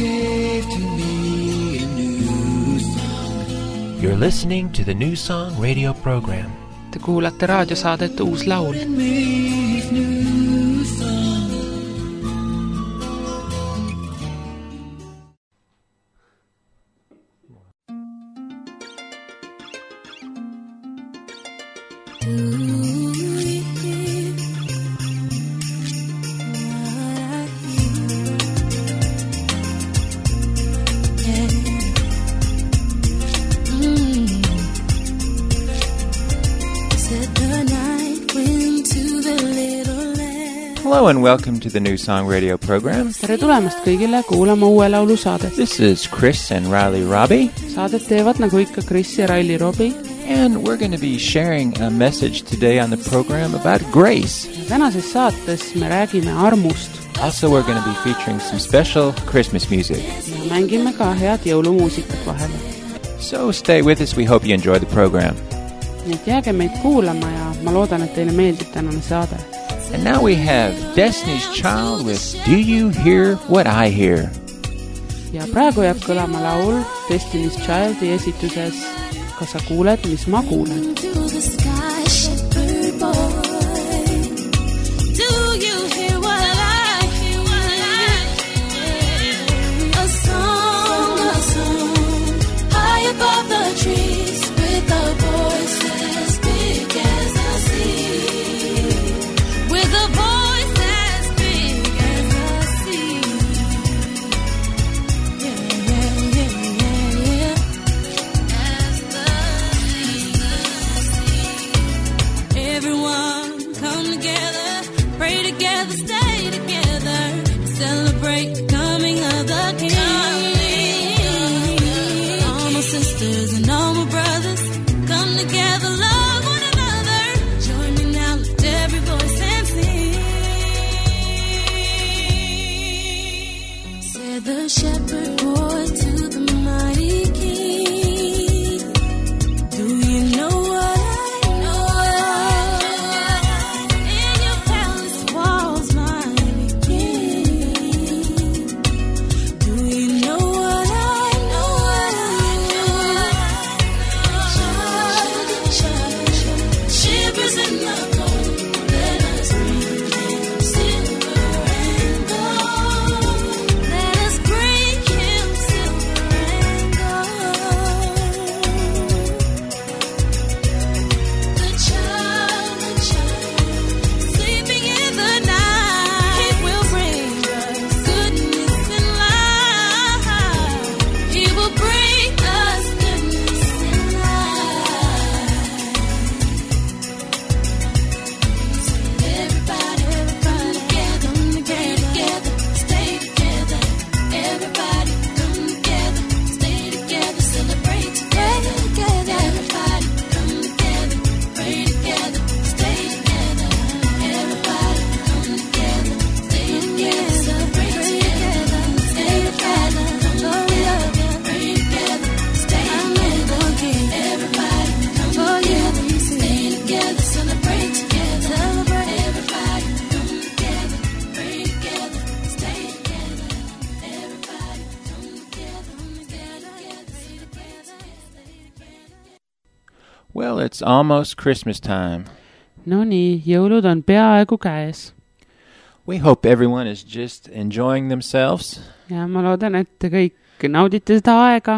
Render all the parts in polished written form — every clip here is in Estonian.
gave to me a new song. You're listening to the New Song radio program. Te kuulate raadiosaadet Uus Laul. Hello and welcome to the New Song radio program. Tere tulemast kõigile kuulama Uue Laulu saadet. This is Chris and Riley Robbie. Saadet teevad nagu ikka Chris ja Riley Robbie. And we're going to be sharing a message today on the program about grace. Tänases saates me räägime armust. Also, we're going to be featuring some special Christmas music. Ja mängime ka head jõulumuusikat vahele. So stay with us. We hope you enjoy the program. Nii et jääge meid kuulama ja ma loodan, et teile meeldib tänane saade. And now we have Destiny's Child with Do You Hear What I Hear? Ja praegu jääb kõlama laul Destiny's Childi esituses Kas sa kuuled, mis ma kuulen? Well, it's almost Christmas time. No nii, jõulud on peaaegu käes. We hope everyone is just enjoying themselves. Ja ma loodan, et te kõik naudite seda aega.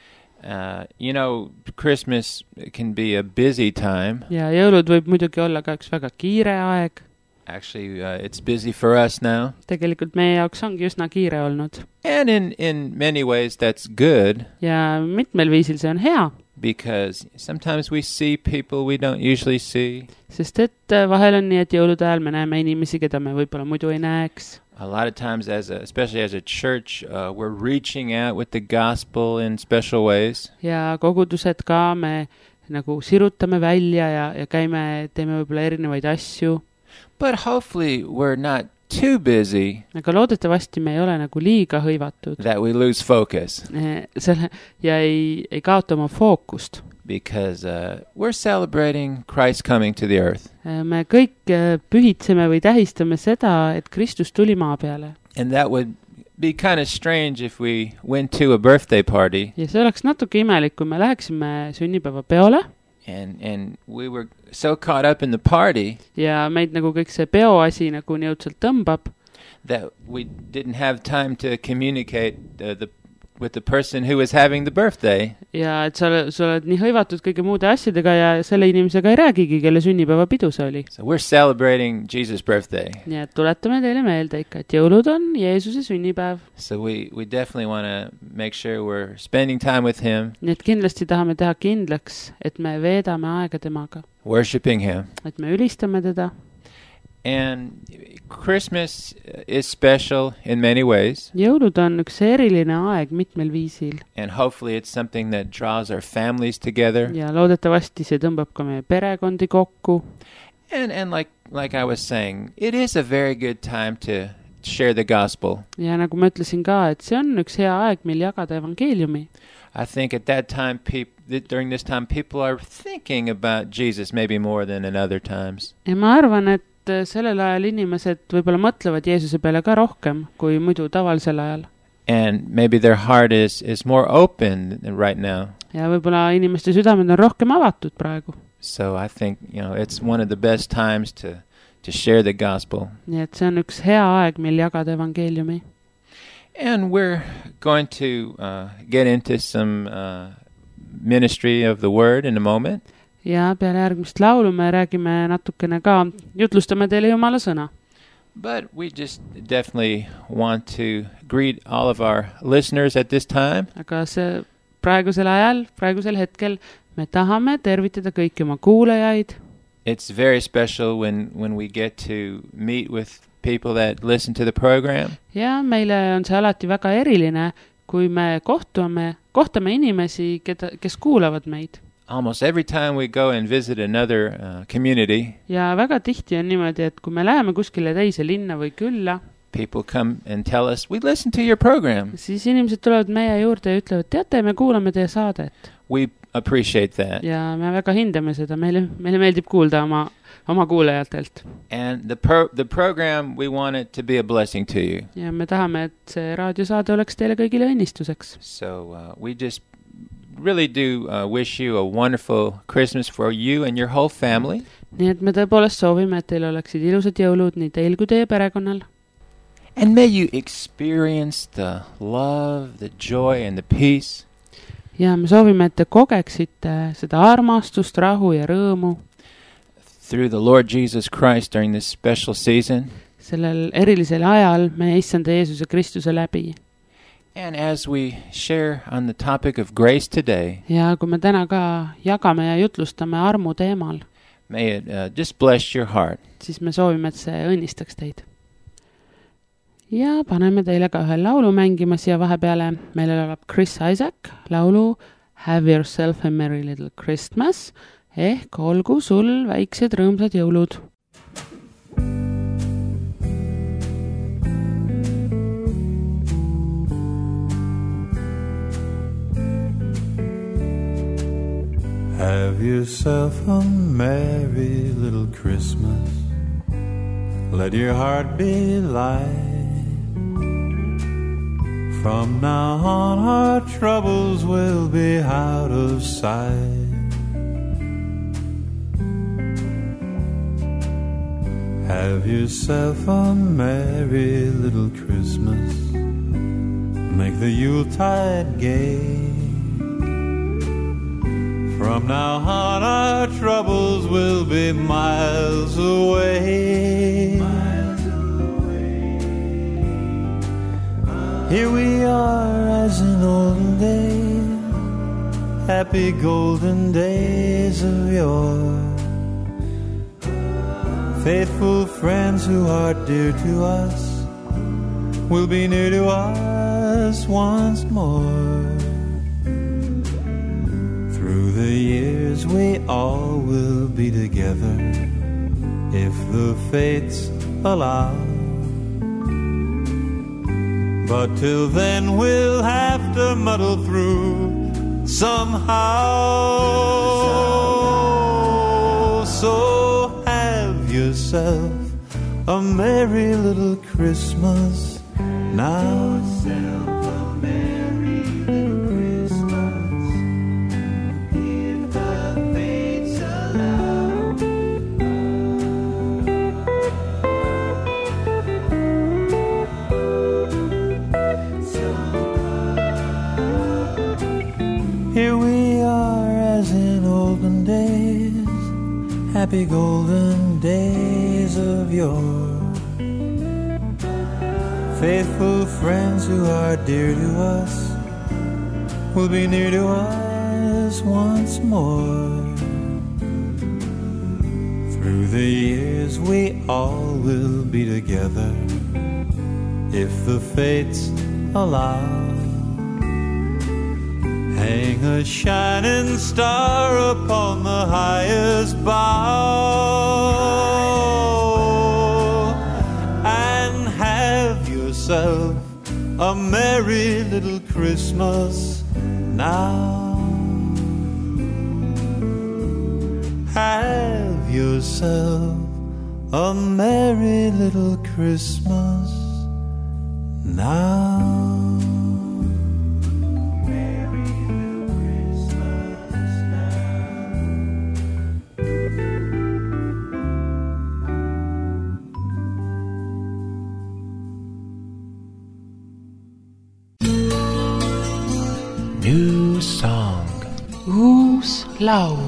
You know, Christmas can be a busy time. Ja jõulud võib muidugi olla ka üks väga kiire aeg. Actually, it's busy for us now. Tegelikult meie jaoks ongi üsna kiire olnud. And in many ways that's good. Ja mitmel viisil see on hea. Because sometimes we see people we don't usually see. Sest et vahel on nii, et jõulude ajal me näeme inimesi, keda me võib-olla muidu ei näeks. A lot of times, especially as a church, we're reaching out with the gospel in special ways. Ja kogudused ka me nagu sirutame välja ja käime, teeme võib-olla erinevaid asju. But hopefully we're not too busy. Aga loodetavasti me ei ole nagu liiga hõivatud. That we lose focus. Ja ei kaota oma fookust. Because we're celebrating Christ coming to the earth. Me kõik pühitseme või tähistame seda, et Kristus tuli maa peale. And that would be kind of strange if we went to a birthday party ja see oleks natuke imelik, kui me läheksime sünnipäevapeole and we were so caught up in the party ja meid nagu kõik see peoasi nagu nii õudselt tõmbab, that we didn't have time to communicate with the person who was having the birthday. ja et sa oled nii hõivatud kõige muude asjadega ja selle inimesega ei räägigi, kelle sünnipäevapidu see oli. So we're celebrating Jesus' birthday. nii et tuletame teile meelde ikka, et jõulud on Jeesuse sünnipäev. So we definitely want to make sure we're spending time with him, nii et kindlasti tahame teha kindlaks, et me veedame aega temaga, worshiping him. et me ülistame teda. And Christmas is special in many ways. jõulud on üks eriline aeg mitmel viisil. And hopefully it's something that draws our families together. ja loodetavasti see tõmbab ka meie perekondi kokku. And like I was saying, it is a very good time to share the gospel. ja nagu ma ütlesin ka, et see on üks hea aeg, mil jagada evangeeliumi. I think at that time, during this time, people are thinking about Jesus maybe more than in other times. ja ma arvan, et sellel ajal inimesed võib-olla mõtlevad Jeesuse peale ka rohkem kui muidu tavalisel ajal. And maybe their heart is more open right now. ja võib-olla inimeste südamed on rohkem avatud praegu. So I think, it's one of the best times to share the gospel. nii et see on üks hea aeg, mil jagada evangeeliumi. And we're going to get into some ministry of the word in a moment. ja peale järgmist laulu me räägime natukene ka, jutlustame teile Jumala sõna. But we just definitely want to greet all of our listeners at this time. aga see praegusel hetkel me tahame tervitada kõiki oma kuulajaid. It's very special when we get to meet with people that listen to the program. ja meile on see alati väga eriline, kui me kohtame inimesi, kes kuulavad meid. Almost every time we go and visit another community, ja väga tihti on niimoodi, et kui me läheme kuskile teise linna või külla, people come and tell us, we listen to your program. siis inimesed tulevad meie juurde ja ütlevad, teate, me kuulame teie saadet. We appreciate that. ja me väga hindame seda, meile meeldib kuulda oma kuulajatelt. And the program, we want it to be a blessing to you. ja me tahame, et see raadiosaade oleks teile kõigile õnnistuseks. So we just really do wish you a wonderful Christmas for you and your whole family. nii et me tõepoolest soovime, et teil oleksid ilusad jõulud nii teil kui teie perekonnal. And may you experience the love, the joy and the peace. ja me soovime, et te kogeksite seda armastust, rahu ja rõõmu. Through the Lord Jesus Christ during this special season. sellel erilisel ajal meie issanda Jeesuse Kristuse läbi. And as we share on the topic of grace today, ja kui me täna ka jagame ja jutlustame armu teemal, may it just bless your heart. siis me soovime, et see õnnistaks teid. ja paneme teile ka ühe laulu mängima siia vahepeale. meil elab Chris Isaak laulu Have Yourself a Merry Little Christmas ehk olgu sul väiksed rõõmsad jõulud. Have yourself a merry little Christmas. Let your heart be light. From now on our troubles will be out of sight. Have yourself a merry little Christmas. Make the Yuletide gay. From now on our troubles will be miles away. Miles away. Here we are as in olden days, happy golden days of yore. Faithful friends who are dear to us will be near to us once more. Through the years we all will be together if the fates allow. But till then we'll have to muddle through somehow. So have yourself a merry little Christmas. now. Here we are as in olden days, happy golden days of yore. Faithful friends who are dear to us will be near to us once more. Through the years we all will be together if the fates allow. Hang a shining star upon the highest bough and have yourself a merry little Christmas now. Have yourself a merry little Christmas now. New song. uus laul.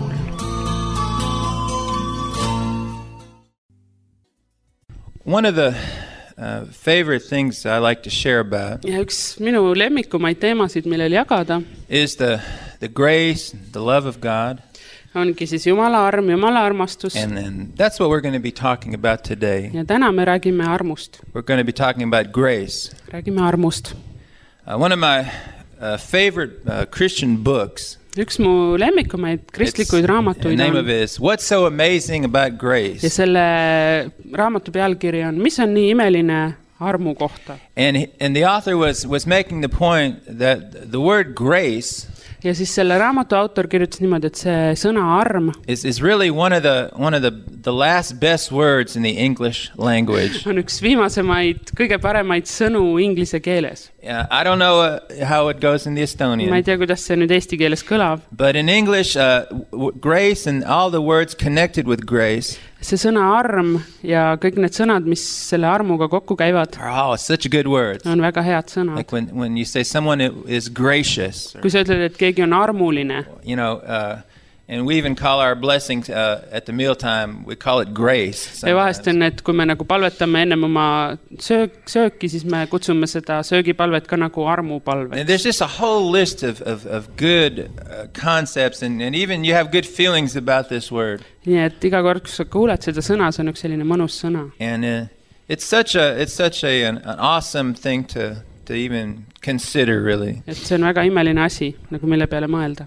One of the favorite things I like to share about Ja üks minu lemmikumaid teemasid, millel jagada, is the grace, the love of God. Ongi siis Jumala arm, Jumala armastus. And that's what we're going to be talking about today. Ja täna me räägime armust. We're going to be talking about grace. Räägime armust. One of my favorite Christian books. Üks mu lemmikumaid kristlikuid raamatuid The name of it is What's So Amazing About Grace? Ja selle raamatu pealkiri on Mis on nii imeline armu kohta? And the author was making the point that the word grace Ja siis selle raamatu autor kirjutas niimoodi, et see sõna arm is really one of the last best words in the English language. on üks viimasemaid, kõige paremaid sõnu inglise keeles. I don't know how it goes in the Ma ei Estonian. tea, kuidas see nüüd eesti keeles kõlab. But in English, grace and all the words connected with grace See sõna arm ja kõik need sõnad, mis selle armuga kokku käivad, are such good words. on väga head sõnad. Like when you say someone is gracious, or, Kui sa ütled, et keegi on armuline, you know, and we even call our blessings at the mealtime, we call it grace. ja vahest on, et kui me nagu palvetame ennem oma sööki, siis me kutsume seda söögipalvet ka nagu armupalvet. And there's just a whole list of good concepts, and even you have good feelings about this word. Nii et iga kord, kui sa kuuled seda sõna, see on üks selline mõnus sõna. And it's such an awesome thing to even consider, really. Et see on väga imeline asi, nagu mille peale mõelda.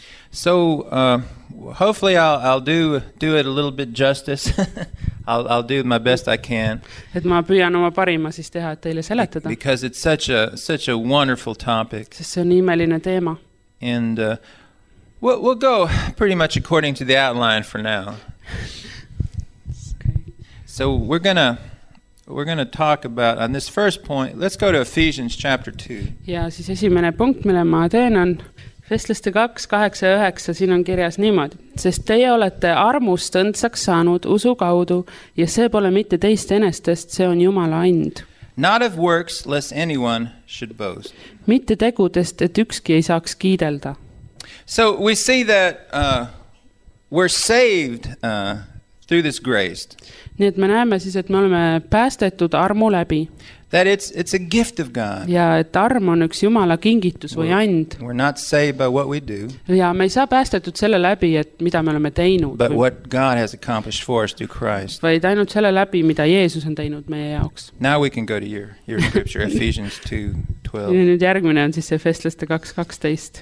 So hopefully I'll do it a little bit justice. I'll do my best I can. Et ma püüan oma parima siis teha, et teile seletada. Because it's such a wonderful topic. Sest see on nii imeline teema. And we'll go pretty much according to the outline for now. Okay. So we're gonna talk about on this first point. Let's go to Ephesians chapter 2. Ja siis esimene punkt, mille ma teen, on Vestlaste 2, 8 ja 9, siin on kirjas niimoodi. Sest teie olete armust õndsaks saanud usu kaudu ja see pole mitte teist enestest, see on Jumala and. Not of works, lest anyone should boast. Mitte tegudest, et ükski ei saaks kiidelda. So we see that we're saved through this grace. Nii et me näeme siis, et me oleme päästetud armu läbi. That it's a gift of God. Ja et arm on üks Jumala kingitus või and. We're not saved by what we do, Ja me ei saa päästetud selle läbi, et mida me oleme teinud, but what God has accomplished for us through Christ. vaid ainult selle läbi, mida Jeesus on teinud meie jaoks. Now we can go to your scripture, Ephesians 2:12. Ja nüüd järgmine on siis see Vestlaste 2:12.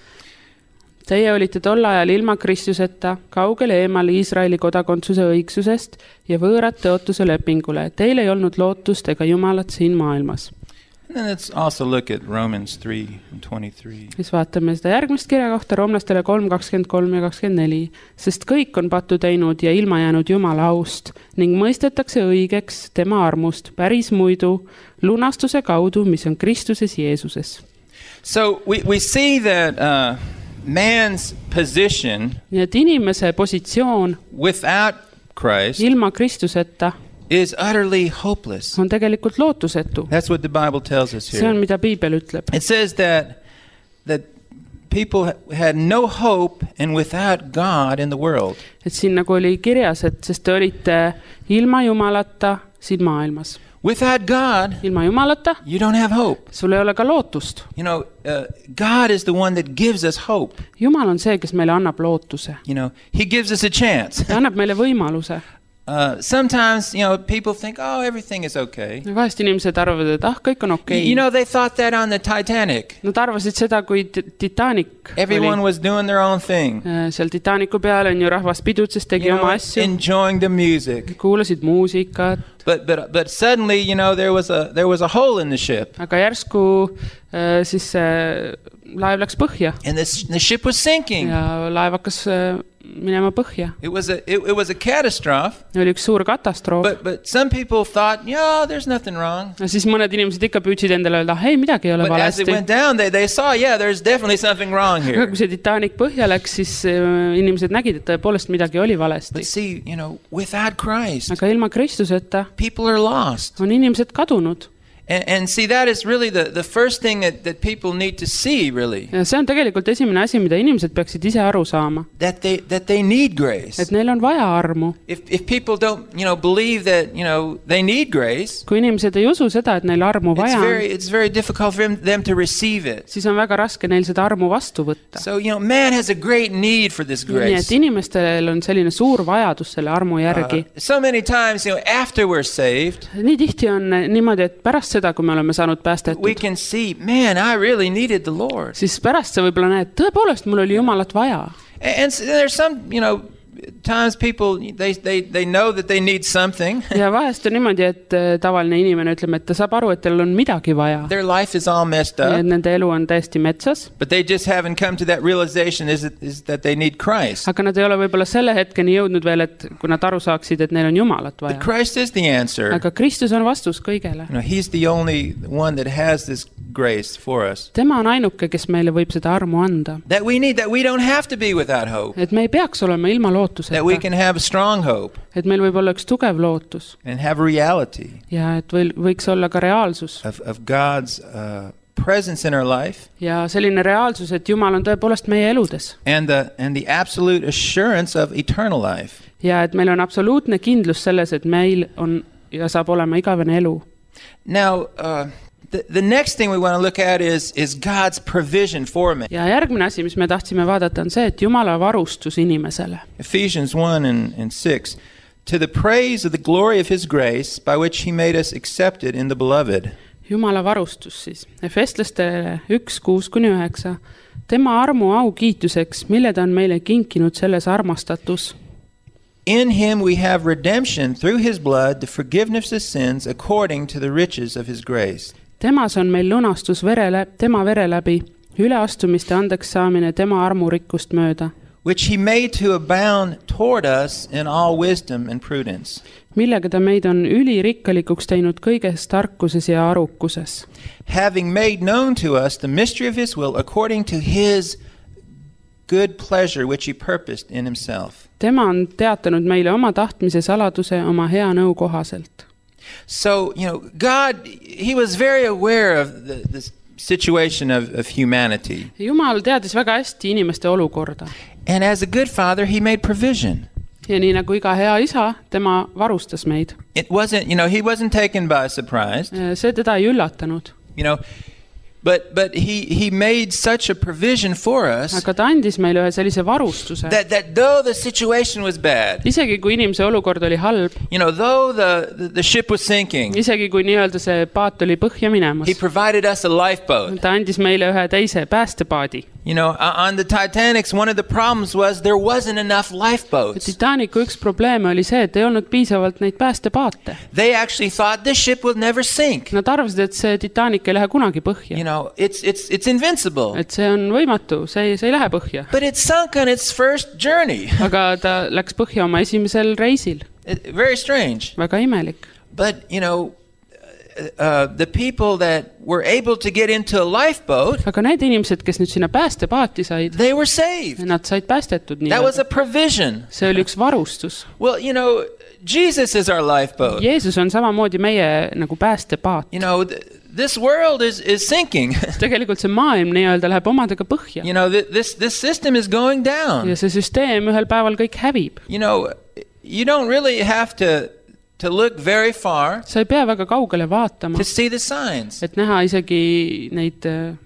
Teie olite tol ajal ilma Kristuseta, kaugel eemal Iisraeli kodakondsuse õigsusest ja võõrad tõotuse lepingule. Teil ei olnud lootust ega Jumalat siin maailmas. And then let's also look at Romans 3:23. Siis vaatame seda järgmist kirja kohta, Roomlastele 3:23 ja 24. Sest kõik on pattu teinud ja ilma jäänud Jumala aust ning mõistetakse õigeks tema armust päris muidu lunastuse kaudu, mis on Kristuses Jeesuses. So we see that man's position Nii et inimese positsioon without Christ ilma Kristuseta is utterly hopeless. on tegelikult lootusetu. That's what the Bible tells us See on, here. mida Piibel ütleb. It says that people had no hope and without God in the world. Et siin nagu oli kirjas, et sest te olite ilma Jumalata siin maailmas. Without God, Ilma Jumalata you don't have hope. sul ei ole ka lootust. You know, God is the one that gives us hope. Jumal on see, kes meile annab lootuse. You know, He gives us a chance. Ta annab meile võimaluse. Sometimes, you know, people think, oh, everything is okay. Vahest inimesed arvavad, et kõik on okei. You know, they thought that on the Titanic. Nad arvasid seda, kui Titanic Everyone oli. was doing their own thing. Seal Titanicu peal on ju rahvas pidutses, tegi You know, oma asju. enjoying the music. Kuulasid muusikat. But suddenly, you know, there was a hole in the ship. Aga järsku siis laev läks põhja. And the ship was sinking. Ja laev hakkas minema põhja. It was a catastrophe. Oli üks suur katastroof. But some people thought, yeah, there's nothing wrong. Ja siis mõned inimesed ikka püüdsid endale öelda, hei, midagi ei ole But as it valesti. went down, they saw, yeah, there's definitely something wrong Aga here. kui see Titanic põhja läks, siis inimesed nägid, et tõepoolest midagi oli valesti. But see, you know, without Christ, Aga ilma Kristuseta people are lost. on inimesed kadunud. And see, that is really the first thing that people need to see, really. Ja see on tegelikult esimene asi, mida inimesed peaksid ise aru saama. That they need grace. Et neil on vaja armu. If people don't, you know, believe that, you know, they need grace, Kui inimesed ei usu seda, et neil armu vaja on, it's very difficult for them to receive it. siis on väga raske neil seda armu vastu võtta. So, you know, man has a great need for this Nii grace. et inimestel on selline suur vajadus selle armu järgi. So many times, you know, after we're saved, Nii tihti on niimoodi, et pärast seda, kui me oleme saanud we päästetud, can see, man, I really needed the Lord. siis pärast sa võib-olla näed, tõepoolest mul oli Jumalat vaja. And so there's some, you know, times people, they know that they need something. Ja vahest on niimoodi, et tavaline inimene ütleb, et ta saab aru, et tal on midagi vaja. Their life is all messed Ja up, et nende elu on täiesti metsas. but they just haven't come to that realization is that they need Christ. Aga nad ei ole võib-olla selle hetkeni jõudnud veel, et kui nad aru saaksid, et neil on Jumalat But vaja. Christ is the answer. Aga Kristus on vastus kõigele. You know, He's the only one that has this grace for us. Tema on ainuke, kes meile võib seda armu anda. That we need, that we don't have to be without hope. Et me ei peaks olema ilma That we lootuseta. can have a strong hope Et meil võib olla üks tugev lootus. and have reality Ja et võiks olla ka reaalsus. of God's presence in our life Ja selline reaalsus, et Jumal on tõepoolest meie eludes. and the absolute assurance of eternal life. Ja et meil on absoluutne kindlus selles, et meil on ja saab olema igavene elu. Now, the next thing we want to look at is God's provision for me. Ja järgmine asi, mis me tahtsime vaadata, on see, et Jumala varustus inimesele. Ephesians 1:6. To the praise of the glory of His grace, by which He made us accepted in the beloved. Jumala varustus siis. Efeslastele 1:6-9. Tema armu au kiituseks, mille ta on meile kinkinud selles armastatus. In Him we have redemption through His blood, the forgiveness of sins, according to the riches of His grace. Temas on meil lunastus tema vere läbi, üleastumiste andeks saamine tema armurikkust mööda, Which He made to abound toward us in all wisdom and prudence. millega ta meid on ülirikkalikuks teinud kõiges tarkuses ja arukuses. Having made known to us the mystery of His will, according to His good pleasure, which He purposed in Himself. Tema on teatanud meile oma tahtmise saladuse oma hea nõu kohaselt. So, you know, God, He was very aware of the situation of humanity. Jumal teadis väga hästi inimeste olukorda. And as a good father, He made provision. Ja nii nagu iga hea isa, tema varustas meid. It wasn't, you know, He wasn't taken by surprise, See teda ei üllatanud. you know, but he made such a provision for us Aga ta andis meile ühe sellise varustuse. that though the situation was bad, Isegi kui inimese olukord oli halb, you know, though the ship was sinking, isegi kui nii-öelda see paat oli põhja minemas, He provided us a lifeboat. ta andis meile ühe teise päästepaadi. You know, on the Titanics, one of the problems was there wasn't enough lifeboats. Titanicu üks probleeme oli see, et ei olnud piisavalt neid päästepaate. They actually thought this ship will never sink. Nad arvasid, et see Titanic ei lähe kunagi põhja. You know, it's invincible. Et see on võimatu, see ei lähe põhja. But it sunk on its first journey. Aga ta läks põhja oma esimesel reisil. Very strange. Väga imelik. But, you know, the people that were able to get into a lifeboat, aga need inimesed, kes nüüd sinna päästepaati said, they were saved. Nad said päästetud nii. That was a provision. See oli üks varustus. Well, you know, Jesus is our lifeboat. Jeesus on samamoodi meie nagu päästepaat. You know, this world is sinking. Tegelikult see maailm nii-öelda läheb omadega põhja. You know, this system is going down. Ja see süsteem ühel päeval kõik hävib. You know, you don't really have to look very far. Sa ei pea väga kaugele vaatama. To see the signs. Et näha isegi neid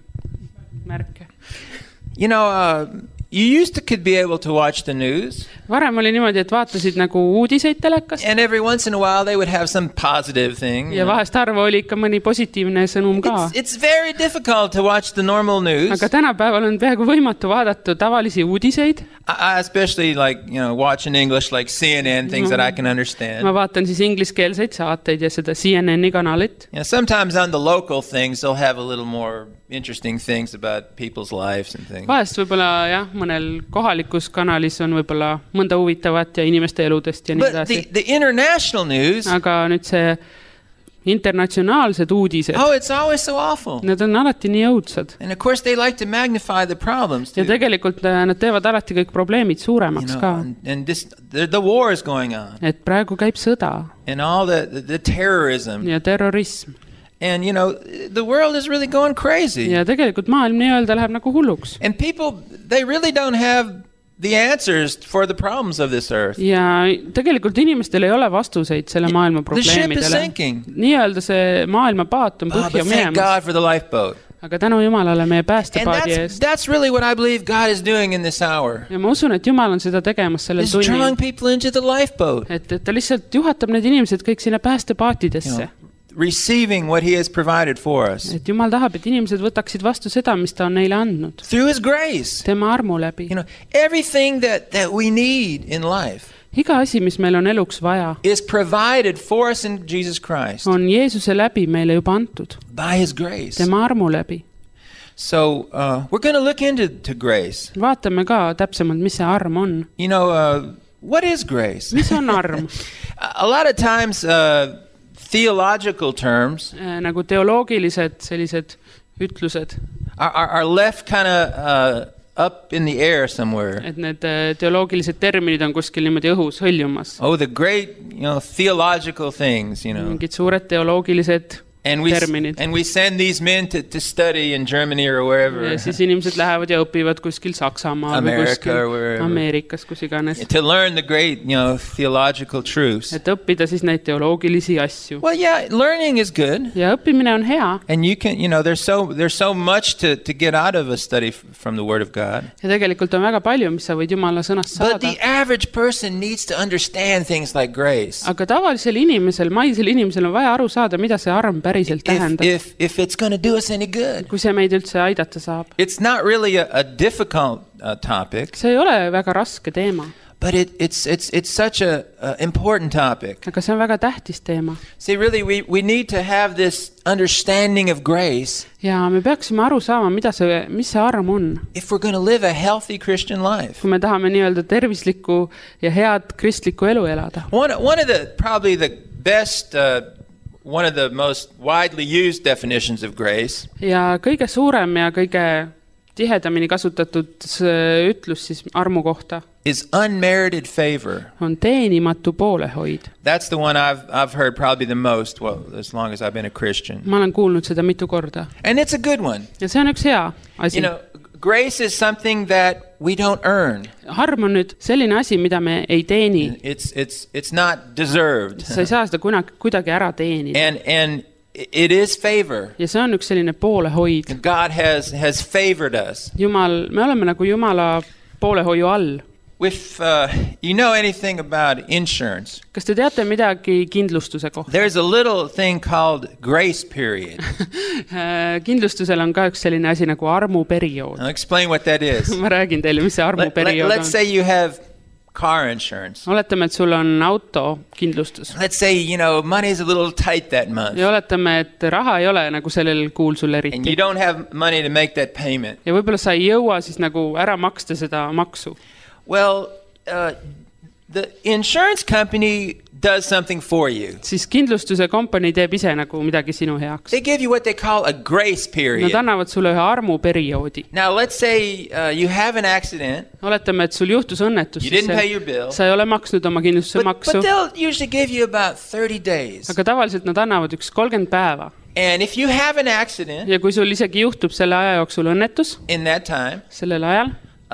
märke. You know, you could be able to watch the news. Varem oli niimoodi, et vaatasid nagu uudiseid telekast. And every once in a while they would have some positive thing. Ja vahest harva oli ikka mõni positiivne sõnum ka. It's very difficult to watch the normal news. Aga tänapäeval on peaaegu võimatu vaadata tavalisi uudiseid. I especially like, you know, watch in English like CNN, things that I can understand. Ma vaatan siis ingliskeelseid saateid ja seda CNN-i kanalit. Yeah, sometimes on the local things they'll have a little more interesting things about people's lives and things. Vahest võib-olla jah, mõnel kohalikus kanalis on võib-olla mõnda huvitavat ja inimeste eludest ja nii edasi. But the international news, aga nüüd see internatsionaalsed uudised, it's always so awful. Need on alati nii õudsad. And of course they like to magnify the problems too. Ja tegelikult nad teevad alati kõik probleemid suuremaks ka. And the war is going on. Et praegu käib sõda. And all the terrorism. Ja terrorism. And, you know, the world is really going crazy. Ja tegelikult maailm nii-öelda läheb nagu hulluks. And people, they really don't have the answers for the problems of this earth. Ja tegelikult inimestel ei ole vastuseid selle maailma probleemidele. The ship is sinking. Nii-öelda see maailma paat on põhja minemas. But thank God for the lifeboat. Aga tänu Jumalale meie päästepaadi eest. That's really what I believe God is doing in this hour. Ja ma usun, et Jumal on seda tegemas sellel tunnil. He's drawing people into the lifeboat. Et ta lihtsalt juhatab need inimesed kõik sinna päästepaatidesse. Receiving what he has provided for us. Et Jumal tahab, et inimesed võtaksid vastu seda, mis ta on neile andnud. Through his grace. Tema armu läbi. You know, everything that we need in life. Iga asi, mis meil on eluks vaja, is provided for us in Jesus Christ. On Jeesuse läbi meile juba antud. By his grace. Tema armu läbi. So, we're going to look into grace. Vaatame ka täpsemalt, mis see arm on. You know, what is grace? Mis on arm? A lot of times, theological terms nagu teoloogilised sellised ütlused are left kind of up in the air somewhere. Et need teoloogilised terminid on kuskil niimoodi õhus hõljumas. Oh, the great, you know, theological things, you know. Mingid suured teoloogilised terminid. And we send these men to study in Germany or wherever. Ja siis inimesed lähevad ja õpivad kuskil Saksamaal või kuskil Ameerikas, kus iganes. To learn the great, you know, theological truths. Et õppida siis neid teoloogilisi asju. Well, yeah, learning is good. Ja õppimine on hea. And you can, you know, there's so much to get out of a study from the Word of God. Ja tegelikult on väga palju, mis sa võid Jumala sõnast saada. But the average person needs to understand things like grace. Aga tavalisel inimesel, maisel inimesel on vaja aru saada, mida see arm if it's going to do us any good. Kui see meid üldse aidata saab. It's not really a difficult topic. See ei ole väga raske teema. But it's such a important topic. Aga see on väga tähtis teema. See, really we need to have this understanding of grace. Ja me peaksime aru saama, mis see arm on. If we're going to live a healthy Christian life. Kui me tahame nii-öelda tervislikku ja head kristlikku elu elada. One of the probably the best one of the most widely used definitions of grace. Ja kõige suurem ja kõige tihedamini kasutatud ütlus siis armu kohta is unmerited favor. On teenimatu poolehoid. That's the one I've heard probably the most, well, as long as I've been a Christian. Ma olen kuulnud seda mitu korda. And it's a good one. Ja see on üks hea asi. You know, grace is something that we don't earn. Arm on nüüd selline asi, mida me ei teeni. It's not deserved. Sa ei saa seda kuidagi ära teenida. And it is favor. Ja see on üks selline poolehoid. God has favored us. Jumal, me oleme nagu Jumala poolehoiu all. If you know anything about insurance, kas te teate midagi kindlustuse kohta? there's a little thing called grace period. Kindlustusel on ka üks selline asi nagu armuperiood. I'll explain what that is. Ma räägin teile, mis see armuperiood Let's say you have car insurance. Oletame, et sul on autokindlustus. Let's say, money is a little tight that month. Ja oletame, et raha ei ole nagu sellel kuul sul eriti. And you don't have money to make that payment. Ja võib-olla sa ei jõua siis nagu ära maksta seda maksu. Well, the insurance company does something for you. Siis kindlustuse kompanii teeb ise nagu midagi sinu heaks. They give you what they call a grace period. Nad annavad sulle ühe armuperioodi. Now, let's say you have an accident. Oletame, et sul juhtus õnnetus. You didn't pay your bill. Sa ei ole maksnud oma kindlustuse maksu. But they'll usually give you about 30 days. Aga tavaliselt nad annavad 30 päeva. And if you have an accident, ja kui sul isegi juhtub selle aja jooksul õnnetus, in that time, sellel ajal,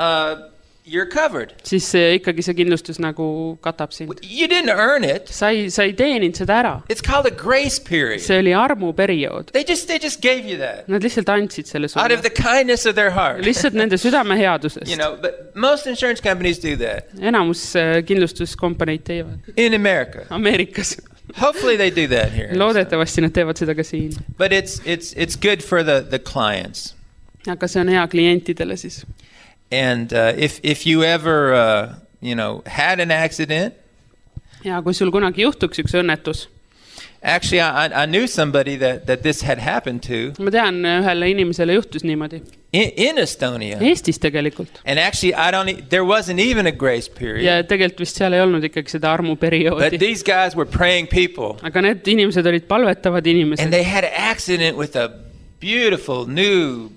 you're covered. Siis ikkagi see kindlustus nagu katab sind. You didn't earn it. Sa ei teeninud seda ära. It's called a grace period. See oli armuperiood. They just gave you that. Nad lihtsalt andsid selle sulle. Out of the kindness of their heart. Lihtsalt nende südame headusest. But most insurance companies do that. Enamus kindlustuskompaniid teevad. In America. Amerikas. Hopefully they do that here. Loodetavasti nad teevad seda ka siin. But it's good for the clients. Aga see on hea klientidele siis. And if you ever had an accident, ja kui sul kunagi juhtuks üks õnnetus. Actually, I knew somebody that this had happened to. Ma tean, ühele inimesele juhtus niimoodi. In Estonia. Eestis tegelikult. And actually, there wasn't even a grace period. Ja tegelikult vist seal ei olnud ikkagi seda armuperioodi. But these guys were praying people. Aga need inimesed olid palvetavad inimesed. And they had an accident with a beautiful new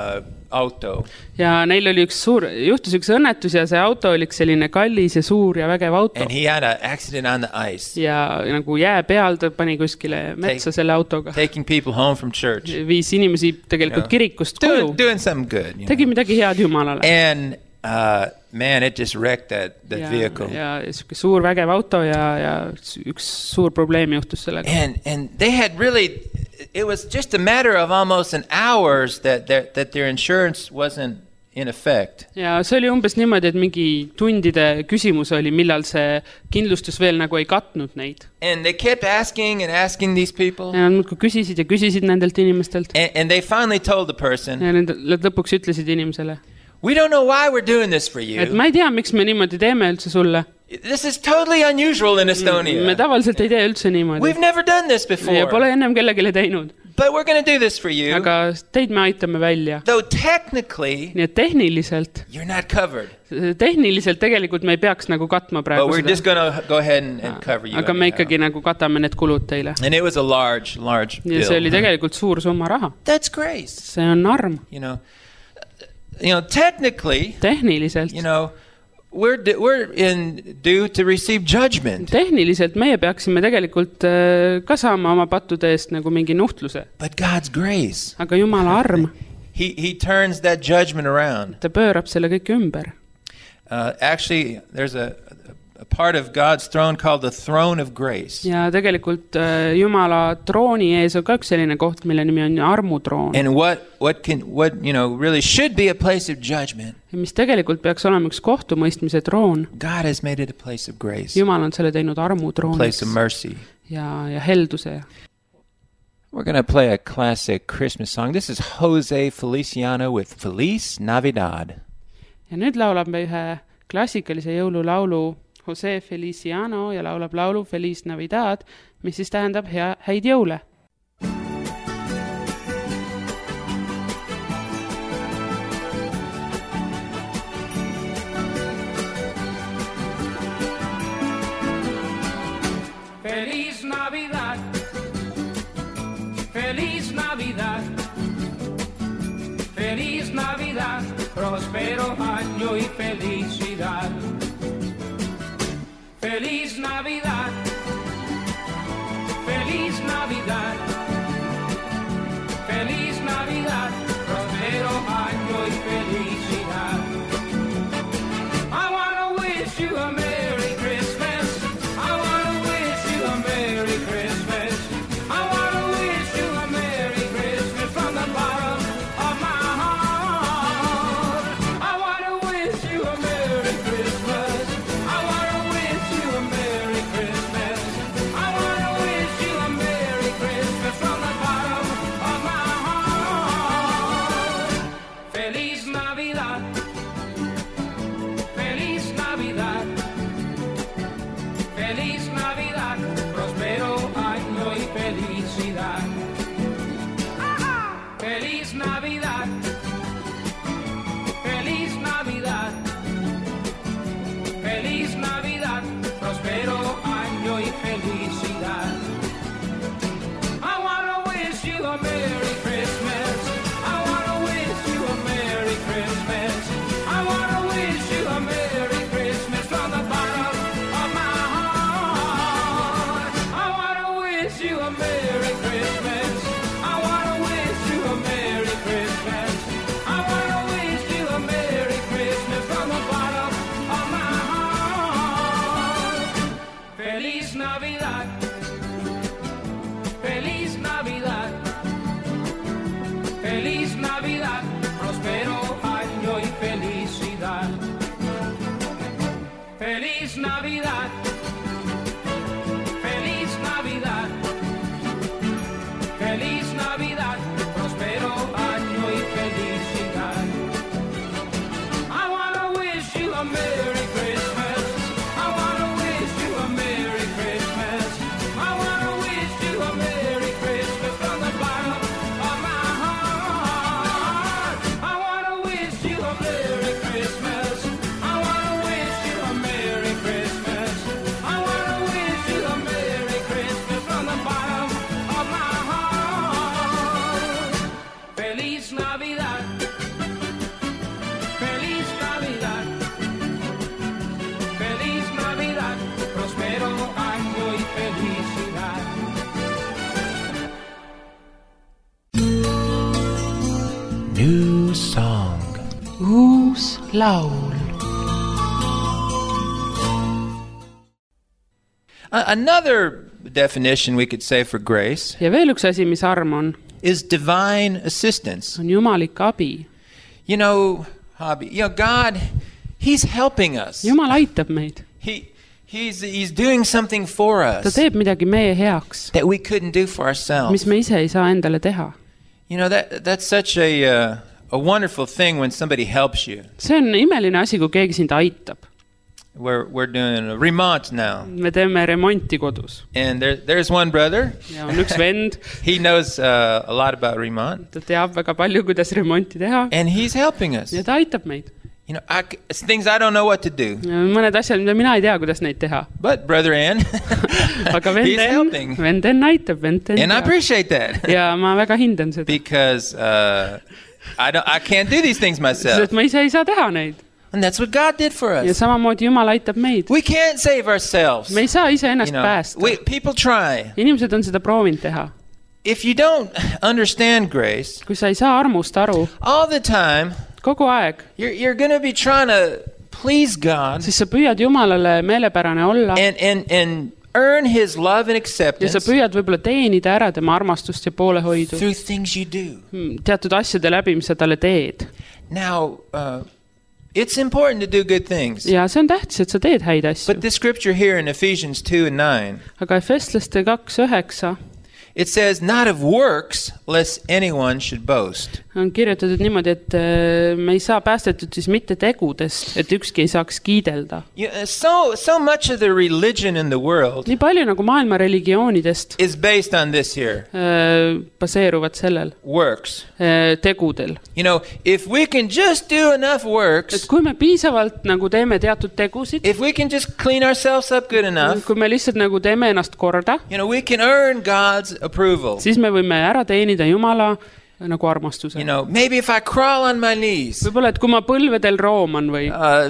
auto. Ja neil oli juhtus üks õnnetus ja see auto oli selline kallis ja suur ja vägev auto. And he had an accident on the ice. Ja nagu jää peal ta pani kuskile metsa selle autoga. Taking people home from church. Viis inimesi tegelikult kirikust koju. Doing something good. Tegi midagi head Jumalale. And man, it just wrecked that vehicle. Ja suur vägev auto ja üks suur probleem juhtus sellega. And they had really, it was just a matter of almost an hours that their insurance wasn't in effect. Ja see oli umbes niimoodi, et mingi tundide küsimus oli, millal see kindlustus veel nagu ei katnud neid. And they kept asking these people. Ja nad küsisid nendelt inimestelt. And they finally told the person. Ja nad lõpuks ütlesid inimesele. We don't know why we're doing this for you. Et ma ei tea, miks me niimoodi teeme üldse sulle. This is totally unusual in Estonia. Me tavaliselt ei tee üldse niimoodi. We've never done this before. Ja pole ennem kellegile teinud. But we're going to do this for you. Aga teid me aitame välja. Though technically, nii et tehniliselt, you're not covered. Tehniliselt tegelikult me ei peaks nagu katma praegu But we're just going to go ahead and cover you. Aga me ikkagi nagu katame need kulud teile. And it was a large bill. Ja see oli tegelikult suur summa raha. That's grace. See on arm. Technically, tehniliselt, we're due to receive judgment. Tehniliselt meie peaksime tegelikult ka saama oma pattude eest nagu mingi nuhtluse. But God's grace. Aga Jumala arm. He turns that judgment around. Ta pöörab selle kõik ümber. Actually, there's a part of God's throne called the throne of grace. Ja tegelikult Jumala trooni ees on ka üks selline koht, mille nimi on armutroon. And what really should be a place of judgment. Ja mis tegelikult peaks olema üks kohtumõistmise troon. God has made it a place of grace. Jumal on selle teinud armutrooniks. A place of mercy. Ja helduse. We're going to play a classic Christmas song. This is Jose Feliciano with Feliz Navidad. Ja nüüd laulab me ühe klassikalise jõululaulu Jose Feliciano ja laulab laulu Feliz Navidad, mis siis tähendab häid jõule. Feliz Navidad, Feliz Navidad, Feliz Navidad, próspero año y felicidad. Feliz Navidad, Feliz Navidad, Feliz Navidad, próspero año y felicidad. I want to wish you a Merry Christmas. I want to wish you a Merry Christmas. I want to wish you a Merry Christmas from the bottom of my heart. I want to wish you a Merry Christmas. you a Merry Christmas. I want to wish you a Merry Christmas. I want to wish you a Merry Christmas from the bottom of my heart. Feliz Navidad. Feliz Navidad. Feliz Navidad. Prospero año y felicidad. Feliz Navidad. Feliz Navidad. Feliz Navidad. Prospero año y felicidad. I want to wish you a Merry Christmas. I want to wish you a Merry Christmas. I want to wish you a Merry Christmas from the bottom of my heart. I want to wish you a Merry Christmas. I want to wish you a Merry Christmas. I want to wish you a Merry Christmas from the bottom of my heart. Feliz Navidad. Feliz Navidad. Feliz Navidad. Prospero año y felicidad. New song. uus laul. Another definition we could say for grace ja veel üks asi, mis arm on is divine assistance. jumalik abi. You know, Hobby, God, He's helping us. Jumal aitab meid. He's doing something for Ta us teeb midagi meie heaks, that we couldn't do for ourselves. mis me ise ei saa endale teha. You know, that's such a wonderful thing when somebody helps you. See on imeline asi, kui keegi sind aitab. We're doing a remont now. Me teeme remonti kodus. And there's one brother. Ja on üks vend, He knows a lot about remont. ta teab väga palju, kuidas remonti teha. And he's helping us. Ja ta aitab meid. You know, it's things I don't know what to do. Mõned asjad, mida mina ei tea, kuidas neid teha. But Brother Ann, Aga he's helping. vend En aitab, vend En And I teab. appreciate that. Ja ma väga hindan seda. Because I can't do these things myself. Sest ma ise ei saa teha neid. And that's what God did for Ja us. samamoodi Jumal aitab meid. We can't save ourselves. Me ei saa ise You ennast know, päästa. people try. Inimesed on seda proovinud teha. If you don't understand grace, Kui sa ei saa armust aru all the time, kogu aeg, you're going to be trying to please God siis sa püüad Jumalale meelepärane olla and earn His love and ja acceptance sa püüad võib-olla teenida ära tema armastust ja poolehoidu through things you do. teatud asjade läbi, mis sa talle teed. Now, it's important to do good things. Ja see on tähtis, et sa teed häid asju. But this scripture here in Ephesians 2:9, Aga Efeslaste 2:9 it says, not of works, lest anyone should boast. on kirjutatud niimoodi, et me ei saa päästetud siis mitte tegudest, et ükski ei saaks kiidelda. So much of the religion in the world Nii palju nagu maailma religioonidest is based on this here, baseeruvad sellel works. tegudel. You know, if we can just do enough Et works, kui me piisavalt nagu teeme teatud tegusid, if we can just clean ourselves up good enough, kui me lihtsalt nagu teeme ennast korda, you know, we can earn God's approval. siis me võime ära teenida Jumala nagu armastuse. You know, maybe if I crawl on my knees, Võib-olla, et kui ma põlvedel rooman või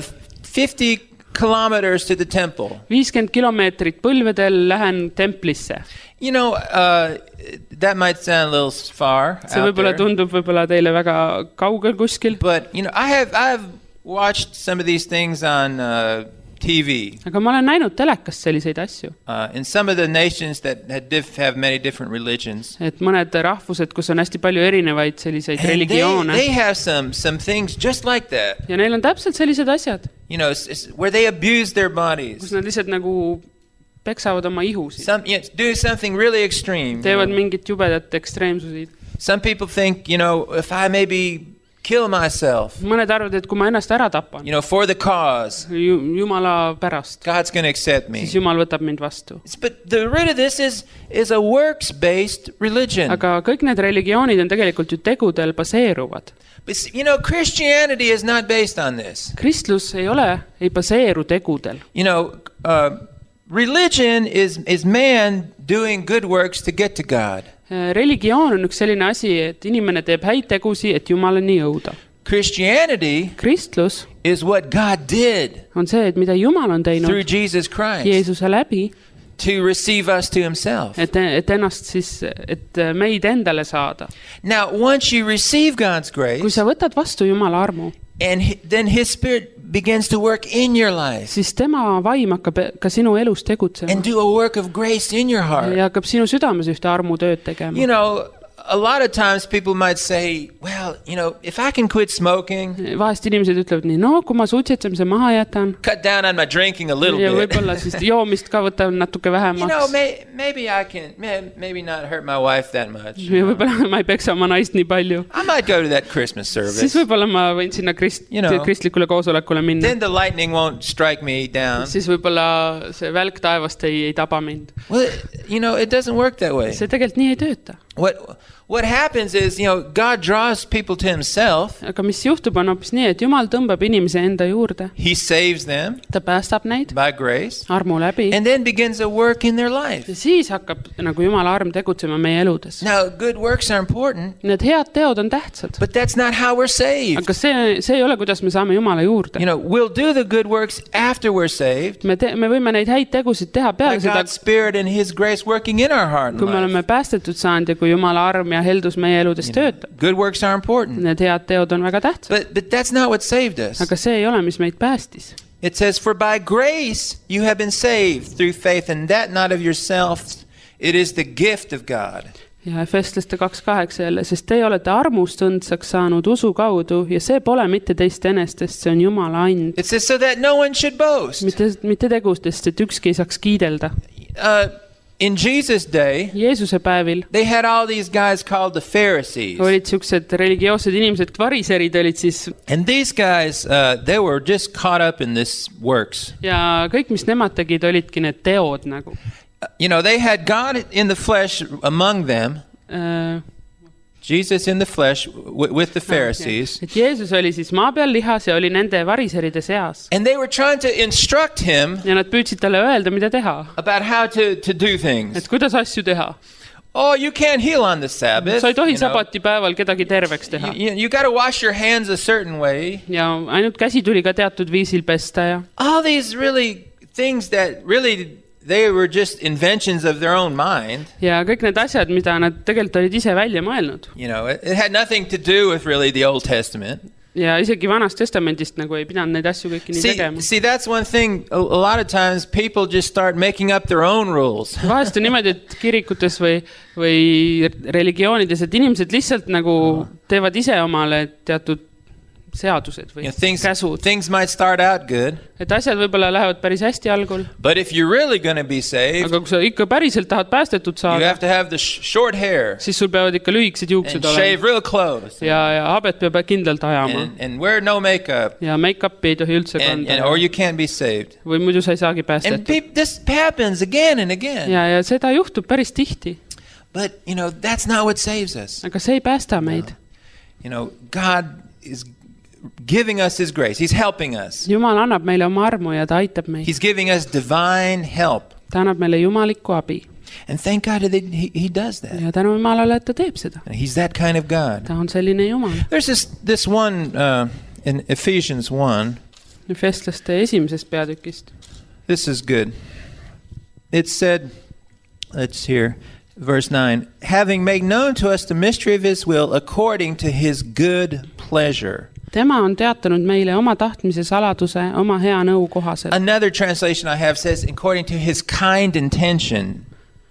50 kilometers to the temple, 50 kilomeetrit põlvedel lähen templisse. you know, that might sound a little far See out võib-olla there, tundub võib-olla teile väga kaugel kuskil, but you know, I've watched some of these things on TV. aga ma olen näinud telekast selliseid asju. In some of the nations that have many different religions, Et mõned rahvused, kus on hästi palju erinevaid selliseid and religioone they have some things just like that. ja neil on täpselt sellised asjad, You know, it's where they abuse their kus bodies, nad lihtsalt nagu peksavad oma ihusid, do something really extreme. you teevad know. mingit jubedat ekstreemsusid. Some people think, you know, if I maybe kill myself, Mõned arvavad, et kui ma ennast ära tapan you know, for the cause, Jumala pärast, God's going to accept me. siis Jumal võtab mind vastu. But the root of this is a works-based religion. Aga kõik need religioonid on tegelikult ju tegudel baseeruvad. But you know, Christianity is not based on this. Kristlus ei baseeru tegudel. You know, religion is man doing good works to get to God. Religioon on üks selline asi, et inimene teeb häid tegusi, et Jumalani jõuda. Christianity Kristlus is what God did on see, et mida Jumal on through teinud Jesus Christ. Jeesuse läbi, to receive us to himself. et ennast siis, et meid endale saada. Now, once you receive God's Kui grace, sa võtad vastu Jumala armu, and then his spirit begins to work in your life siis tema vaim hakkab ka sinu elus tegutsema and do a work of grace in your heart. ja hakkab sinu südames ühte armutööd tegema. You know, a lot of times people might say, well, you know, if I can quit smoking, Vahest inimesed ütlevad nii, no kui ma suitsetamise maha jätan cut down on my drinking a little ja bit, võib-olla siis joomist ka võtan natuke you know, vähemaks. maybe I can, maybe not hurt my wife that much. Ja võib-olla ma ei peksa oma naist nii palju. I might go to that Christmas Siis service. võib-olla ma võin sinna You know. kristlikule koosolekule minna. Then the lightning won't strike me down. Siis võib-olla see välk taevast ei taba mind. Well, you know, it doesn't work that way. See tegelikult nii ei tööta. What happens is, you know, God draws people to himself. Aga mis juhtub on hoopis nii, et Jumal tõmbab inimese enda juurde. He saves them Ta päästab neid by grace armu läbi and then begins a work in their life. ja siis hakkab nagu Jumala arm tegutsema meie eludes. Now, good works are important, Need head teod on tähtsad. but that's not how we're saved. Aga see ei ole, kuidas me saame Jumala juurde. You know, we'll do the good works after we're saved. Me võime neid häid tegusid teha peale By seda, God's Spirit and His grace working in our heart and kui me life. oleme päästetud saanud ja kui Jumala arm ja heldus meie eludes töötab. Good works are important, Need head teod on väga tähtsad. but that's not what saved us. Aga see ei ole, mis meid päästis. It says, for by grace you have been saved through faith, and that not of yourselves, it is the gift of God. Ja Efeslaste 2:8 jälle, sest teie olete armust õndsaks saanud usu kaudu ja see pole mitte teist enestest, see on Jumala and. It says, so that no one should boast. Mitte tegustest, et ükski ei saaks kiidelda. In Jesus' day, Jeesuse päevil they had all these guys called the Pharisees. olid siuksed religioossed inimesed, variserid olid siis And these guys, they were just caught up in this works. ja kõik, mis nemad tegid, olidki need teod nagu. You know, they had God in the flesh among them, Jesus in the flesh with the Pharisees. Et Jeesus oli siis maa peal lihas ja oli nende variseride seas. And they were trying to instruct him Ja nad püüdsid talle öelda, mida teha. about how to do things. Et kuidas asju teha. Oh, you can't heal on the Sabbath. Sa ei tohi you know. sabatipäeval kedagi terveks teha. You got to wash your hands a certain way. Ja ainult käsi tuli ka teatud viisil pesta ja All these really things that really they were just inventions of their own mind. ja kõik need asjad, mida nad tegelikult olid ise välja mõelnud. You know, it had nothing to do with really the Old Testament. Ja isegi Vanast Testamendist nagu ei pidanud neid asju kõiki nii tegema. See, that's one thing. A lot of times people just start making up their own rules. Vahest on niimoodi, et kirikutes või religioonides, et inimesed lihtsalt nagu teevad ise omale teatud seadused või käsud. Things might start out good. Et asjad võib-olla lähevad päris hästi algul. But if you're really going to be saved, aga kui sa ikka päriselt tahad päästetud you saada, have to have the short hair siis sul peavad ikka lühikesed juuksed and shave olema. real close Ja habet peab kindlalt ajama. and wear no makeup. Ja make-upi ei tohi üldse kanda. Or you can't be saved. Või muidu sa ei saagi And päästetud. this happens again and again. Ja seda juhtub päris tihti. But, you know, that's not what saves us. Aga see ei päästa meid. You know, God is giving us His grace. He's helping us. Jumal annab meile oma armu ja ta aitab meid. He's giving us divine help. Ta annab meile jumalikku abi. And thank God that he does that. Ja tänu Jumalale, et ta teeb seda. He's that kind of God. Ta on selline Jumal. There's this one in Ephesians 1. Efeslaste esimesest peatükist. This is good. It said, let's hear, verse 9, having made known to us the mystery of His will according to His good pleasure. Tema on teatanud meile oma tahtmise saladuse oma hea nõu kohaselt. Another translation I have says, according to His kind intention,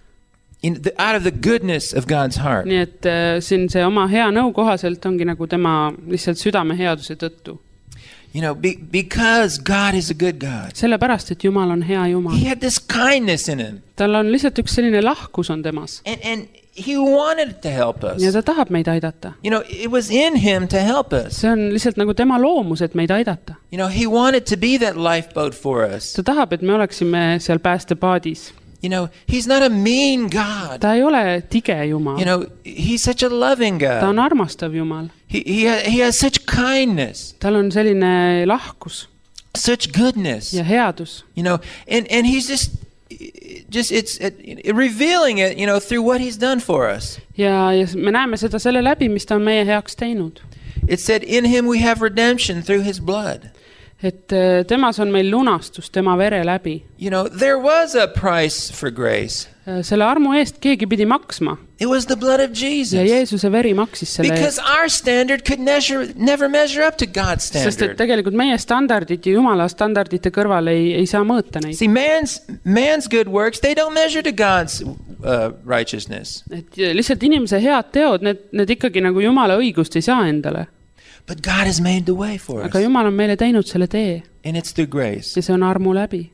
out of the goodness of God's heart. Nii et siin see oma hea nõu kohaselt ongi nagu tema lihtsalt südame headuse tõttu. You know, because God is a good God. Sellepärast, et Jumal on hea Jumal. He had this kindness in Him. Tal on lihtsalt üks selline lahkus on temas. And He wanted to help us. Ja ta tahab meid aidata. You know, it was in Him to help us. See on lihtsalt nagu tema loomus, et meid aidata. You know, He wanted to be that lifeboat for us. Ta tahab, et me oleksime seal päästepaadis. You know, He's not a mean God. Ta ei ole tige Jumal. You know, He's such a loving God. Ta on armastav Jumal. He has such kindness. Tal on selline lahkus. Such goodness. Ja headus. You know, and He's just it's revealing it, you know, through what He's done for us. Ja me näeme seda selle läbi, mis ta on meie heaks teinud. It said, in Him we have redemption through His blood. et temas on meil lunastus tema vere läbi. You know, there was a price for grace. Selle armu eest keegi pidi maksma. It was the blood of Ja Jesus. Jeesuse veri maksis selle Because eest. our standard could never measure up to God's Sest et standard. tegelikult meie standardid ja Jumala standardite kõrval ei saa mõõta neid. See, man's good works, they don't measure to God's righteousness. Et lihtsalt inimese head teod, need ikkagi nagu Jumala õigust ei saa endale. But God has made the way for us. Aga Jumal on meile teinud selle tee And it's through grace. ja see on armu läbi.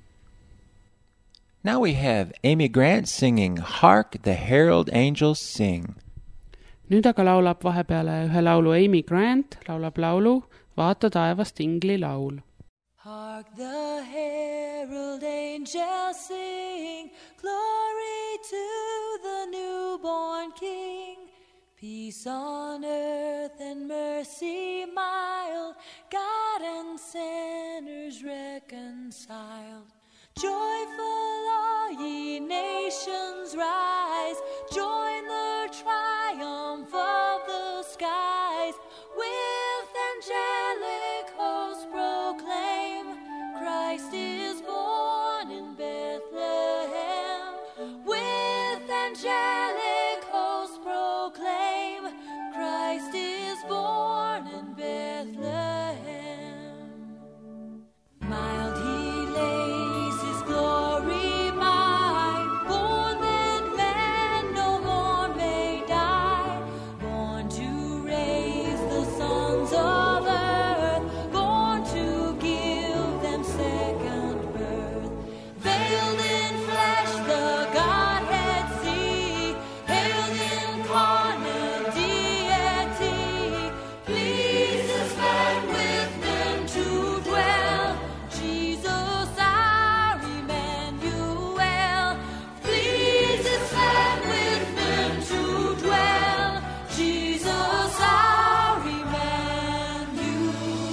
Now we have Amy Grant singing Hark the Herald Angels Sing. Nüüd aga laulab vahepeale ühe laulu Amy Grant, laulab laulu Vaata taevast ingli laul. Hark the herald angels sing, glory to the newborn King. Peace on earth and mercy mild, God and sinners reconciled. Joyful all ye nations rise, join the triumph of the skies. With angelic hosts proclaim, Christ is born in Bethlehem. With angelic hosts proclaim, Christ is born in Bethlehem. Mild he lays his glory by, born that man no more may die, born to raise the sons of earth, born to give them second birth. Veiled in flesh the Godhead see, hailed incarnate deity, pleases man with men to dwell. Jesus our Emmanuel, pleases man with men to dwell. Jesus our Emmanuel.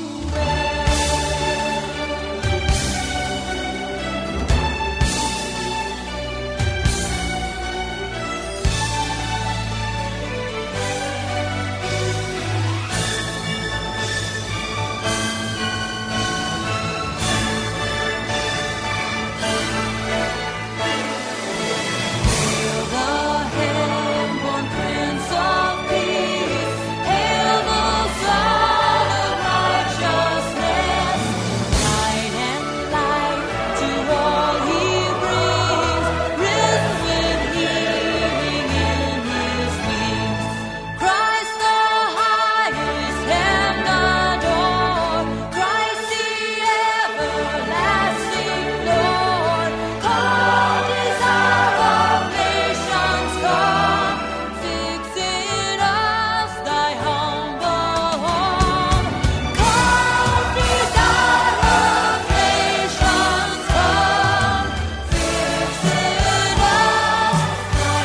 Hail the heaven-born Prince of Peace, hail the Son of righteousness. Light and life to all he brings, risen with healing in his wings. Christ the highest heaven adored, Christ the everlasting Lord. Call desire of nations come, fix in us thy humble home. Call desire of nations come, fix in us thy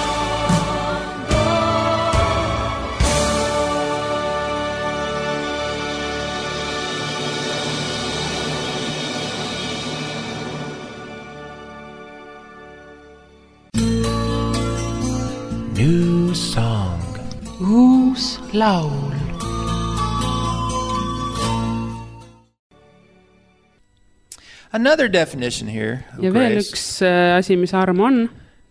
New song. Uus laul. Another definition here of Ja veel grace üks asi, mis arm on,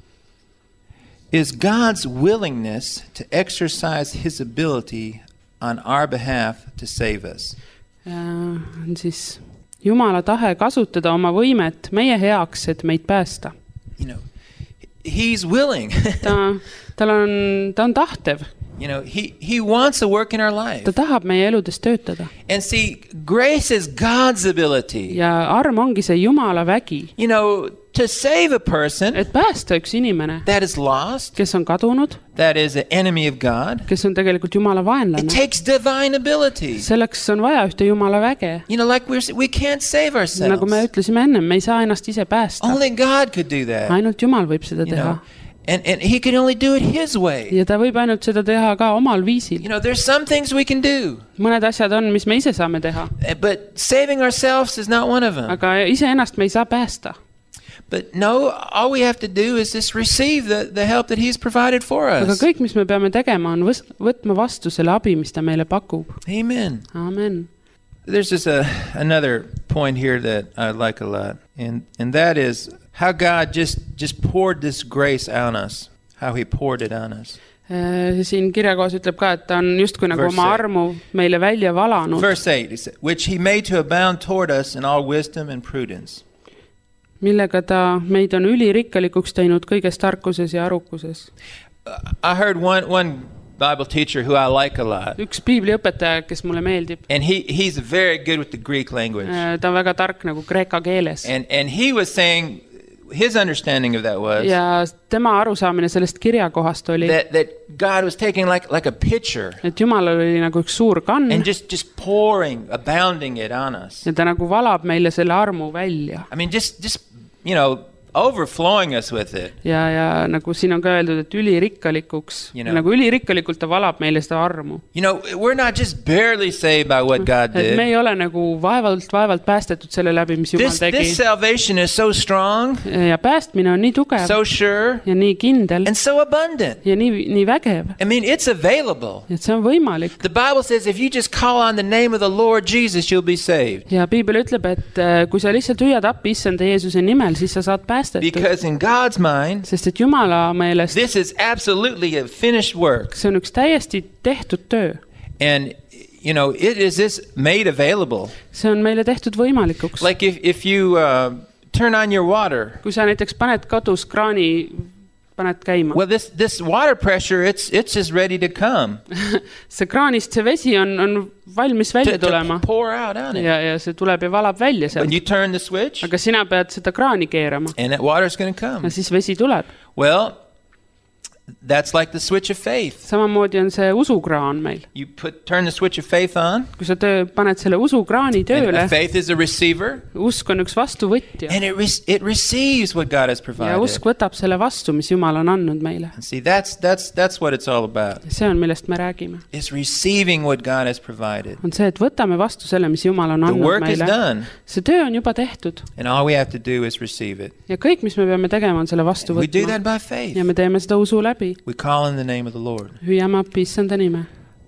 is God's willingness to exercise his ability on our behalf to save us. on siis Jumala tahe kasutada oma võimet meie heaks, et meid päästa. You know, he's willing. Ta on tahtev. You know, he wants to work in our life. Ta tahab meie eludes töötada. And see, grace is God's ability. Ja arm ongi see Jumala vägi. You know, to save a person Et päästa üks inimene, that is lost, kes on kadunud, that is an enemy of God, kes on tegelikult Jumala it vaenlane. takes divine ability. Selleks on vaja ühte Jumala väge. You know, like we can't save ourselves. Nagu me ütlesime ennem, me ei saa ennast ise päästa. Only God could do that. Ainult Jumal võib seda You teha. know, and he can only do it his way. Ja ta võib ainult seda teha ka omal viisil. You know, there's some things we can do, Mõned asjad on, mis me ise saame teha. but saving ourselves is not one of them. Aga iseennast me ei saa päästa. But no, all we have to do is just receive the help that he's provided for Aga us. kõik, mis me peame tegema, on võtma vastu selle abi, mis ta meile pakub. Amen. Amen. There's just another point here that I like a lot, and that is how God just poured this grace on us, how he poured it on us. Siin kirjakohas ütleb ka, et ta on justkui nagu Verse oma 8. armu meile välja valanud, Verse 8, he said, which he made to abound toward us in all wisdom and prudence. millega ta meid on ülirikkalikuks teinud kõiges tarkuses ja arukuses. I heard one Bible teacher who I like a lot, Üks piibliõpetaja, kes mulle meeldib, and he's very good with the Greek language. ta on väga tark nagu kreeka keeles. And he was saying, his understanding of that was Ja tema arusaamine sellest kirjakohast oli, that God was taking like a pitcher et Jumalal oli nagu üks suur kann and just pouring, abounding it on us. ja ta nagu valab meile selle armu välja. I mean, just overflowing us with it. Ja nagu siin on ka öeldud, et ülirikkalikuks, nagu ülirikkalikult ta valab meile seda armu. We're not just barely saved by what God Et me did. ei ole nagu vaevalt päästetud selle läbi, mis Jumal This tegi. salvation is so strong, Ja päästmine on nii tugev so sure, ja nii kindel and so abundant. ja nii vägev, I mean, it's available. et see on võimalik. The Bible says if you just call on the name of the Lord Jesus, you'll be saved. Ja piibel ütleb, et kui sa lihtsalt hüüad appi issanda Jeesuse nimel, siis sa saad päästetud. Because in God's mind, Sest et Jumala meelest this is absolutely a finished work. see on üks täiesti tehtud töö. And, it is this made available. See on meile tehtud võimalikuks. Like if you turn on your water, Kui sa näiteks paned kodus kraani, paned käima. well, this water pressure, it's just ready to come See kraanist see vesi on valmis välja to tulema. pour out on it. Ja see tuleb ja valab välja When sealt. you turn the switch, Aga sina pead seda kraani keerama. and that water's going to Ja come. siis vesi tuleb. Well, that's like the switch of faith. Samamoodi on see usukraan meil. You turn the switch of faith on, Kui sa paned selle usukraani tööle, and faith is a receiver, usk on üks vastuvõtja. and it receives what God has Ja provided. usk võtab selle vastu, mis Jumal on andnud meile. And see, that's what it's all about. See on, millest me räägime. It's receiving what God has provided. On see, et võtame vastu selle, mis Jumal on The andnud work is meile. done, See töö on juba tehtud. and all we have to do is receive it. Ja kõik, mis me peame tegema, on selle vastu We do võtma. that by faith. Ja me teeme seda usu läbi. We call in the name of the Lord. Hüüame appi issanda nime.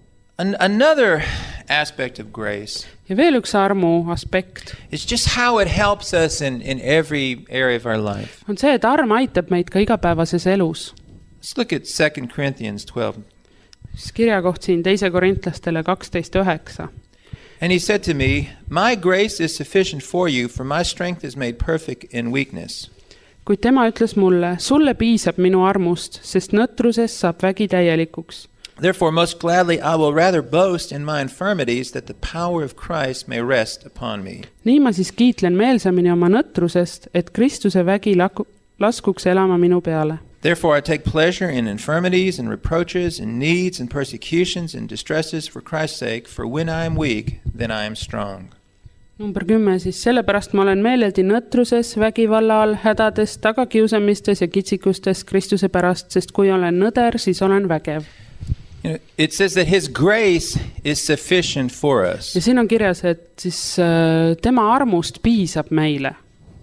Another aspect of grace Ja veel üks armu aspekt is just how it helps us in every area of our life. on see, et arm aitab meid ka igapäevases elus. Let's look at 2 Corinthians 12. Siis kirjakoht siin 2 Korintlastele 12:9. And he said to me, my grace is sufficient for you, for my strength is made perfect in weakness. Kuid tema ütles mulle, sulle piisab minu armust, sest nõtruses saab vägi täielikuks. Therefore, most gladly I will rather boast in my infirmities, that the power of Christ may rest upon me. Nii ma siis kiitlen meelsamini oma nõtrusest, et Kristuse vägi laskuks elama minu peale. Therefore I take pleasure in infirmities and reproaches and needs and persecutions and distresses for Christ's sake, for when I am weak, then I am strong. Number 10 siis, sellepärast ma olen meeleldi nõtruses, vägivalla all, hädades, tagakiusamistes ja kitsikustes Kristuse pärast, sest kui olen nõder, siis olen vägev. It says that his grace is sufficient for us. Ja siin on kirjas, et siis tema armust piisab meile.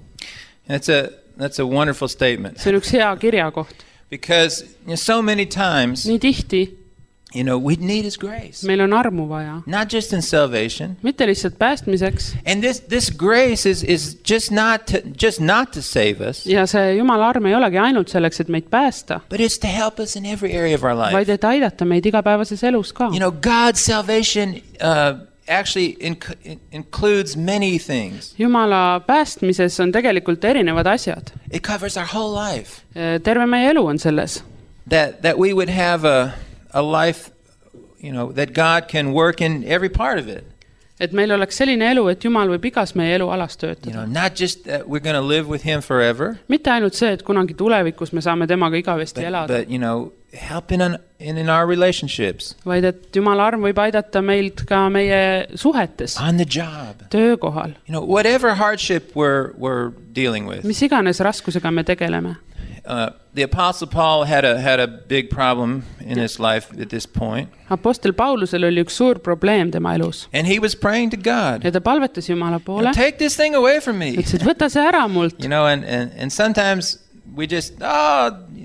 That's a wonderful statement. See on üks hea kirjakoht. Because so many times, Nii tihti we need his grace. meil on armu vaja. Not just in salvation. Mitte lihtsalt päästmiseks. And this grace is just not to save us. Ja see Jumala arm ei olegi ainult selleks, et meid päästa, But it's to help us in every area of our life. vaid et aidata meid igapäevases elus ka. God's salvation actually includes many things. Jumala päästmises on tegelikult erinevad asjad. It covers our whole life. Terve meie elu on selles. That we would have a life, that God can work in every part of it. Et meil oleks selline elu, et Jumal võib igas meie elu alas töötada. Not just that we're going to live with him forever. Mitte ainult see, et kunagi tulevikus me saame temaga igavesti elada, But help in our relationships, vaid et Jumala arm võib aidata meilt ka meie suhetes, on the job. töökohal, Whatever hardship we're dealing with. mis iganes raskusega me tegeleme. The Apostle Paul had a big problem in his life at this point. Apostel Paulusel oli üks suur probleem tema elus. And he was praying to God. Ja ta palvetas Jumala poole, Take this thing away from me. ütles, et võta see ära mult. And sometimes we just,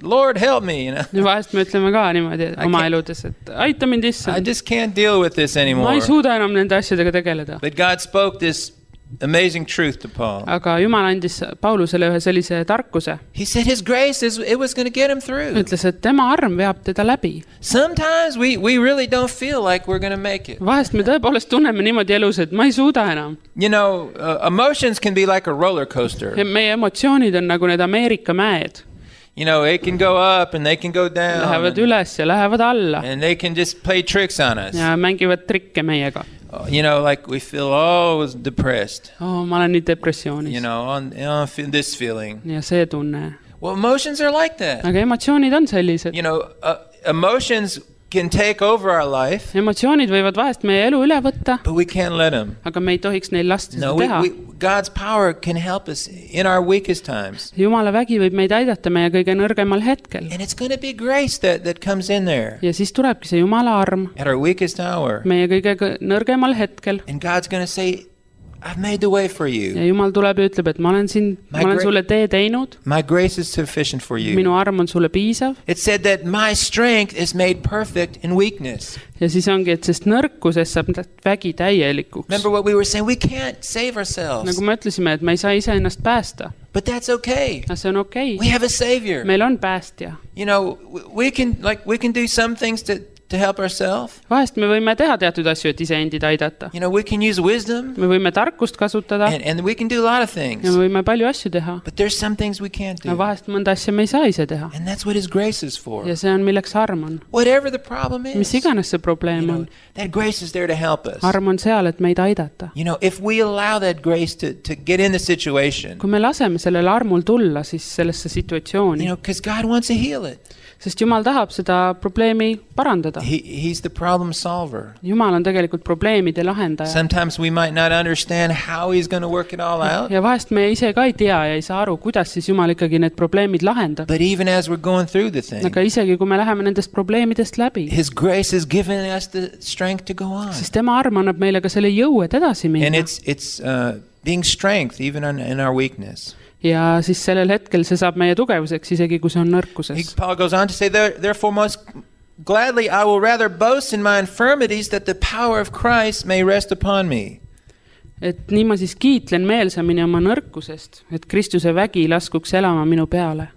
Lord, help me. You know, ja vahest me ütleme ka niimoodi oma eludes, et aita mind I issand. just can't deal with this Ma anymore. ei suuda enam nende asjadega tegeleda. But God spoke this amazing truth to Paul. Aga Jumal andis Paulusele ühe sellise tarkuse. He said his grace it was going to get him through. Ütles, et tema arm veab teda läbi. Sometimes we really don't feel like we're going to make it. Vahest me tõepoolest tunneme niimoodi elus, et ma ei suuda enam. You know, emotions can be like a roller coaster. Meie emotsioonid on nagu need Ameerika mäed. You know, it can go up and they can go down. Lähevad üles ja lähevad alla. And they can just play tricks on us. Ja mängivad trikke meiega. You know, like we feel, I was depressed. Ma olen nii depressioonis. You know, on this feeling. Ja see tunne. Well, emotions are like that. Aga emotsioonid on sellised. You know, emotions can take over our life. Emotsioonid võivad vahest meie elu üle võtta. But we can't let them. Aga me ei tohiks neil lasta seda No, teha. God's power can help us in our weakest times. Jumala vägi võib meid aidata meie kõige nõrgemal hetkel. And it's going to be grace that comes in there Ja siis tulebki see Jumala arm at our weakest hour. meie kõige nõrgemal hetkel. And God's going to say, I've made the way for you. Ja Jumal tuleb ja ütleb, et ma olen sulle tee teinud. My grace is sufficient for you. Minu arm on sulle piisav. It said that my strength is made perfect in weakness. Ja siis ongi, et sest nõrkuses saab vägi täielikuks. Remember what we were saying? We can't save ourselves. Nagu me ütlesime, et me ei saa ise ennast päästa. But that's okay. See on okei. We have a savior. Meil on päästja. You know, we can do some things to help ourselves. Vahest me võime teha teatud asju, et iseendid aidata. You know, we can use wisdom. Me võime tarkust kasutada. And we can do a lot of things. Ja me võime palju asju teha. But there's some things we can't do. Ja vahest mõnda asja me ei saa ise teha. And that's what his grace is for. Ja see on milleks arm on. Whatever the problem is. Mis iganes see probleem on. That grace is there to help us. Arm on seal, et meid aidata. You know, if we allow that grace to get in the situation. Kui me laseme sellele armul tulla siis sellesse situatsiooni. You know, because God wants to heal it. Sest Jumal tahab seda probleemi parandada. He's the problem solver. Jumal on tegelikult probleemide lahendaja. Sometimes we might not understand how he's going to work it all out. Ja vahest me ise ka ei tea ja ei saa aru, kuidas siis Jumal ikkagi need probleemid lahendab. But even as we're going through the thing. Aga isegi kui me läheme nendest probleemidest läbi. His grace is giving us the strength to go on. Sest tema arm annab meile ka selle jõu, et edasi minna. And it's being strength even in our weakness. Ja siis sellel hetkel see saab meie tugevuseks, isegi kui see on nõrkuses. Paul goes on to say, therefore most gladly I will rather boast in my infirmities that the power of Christ may rest upon me. Et nii ma siis kiitlen meelsamini oma nõrkusest, et Kristuse vägi laskuks elama minu peale.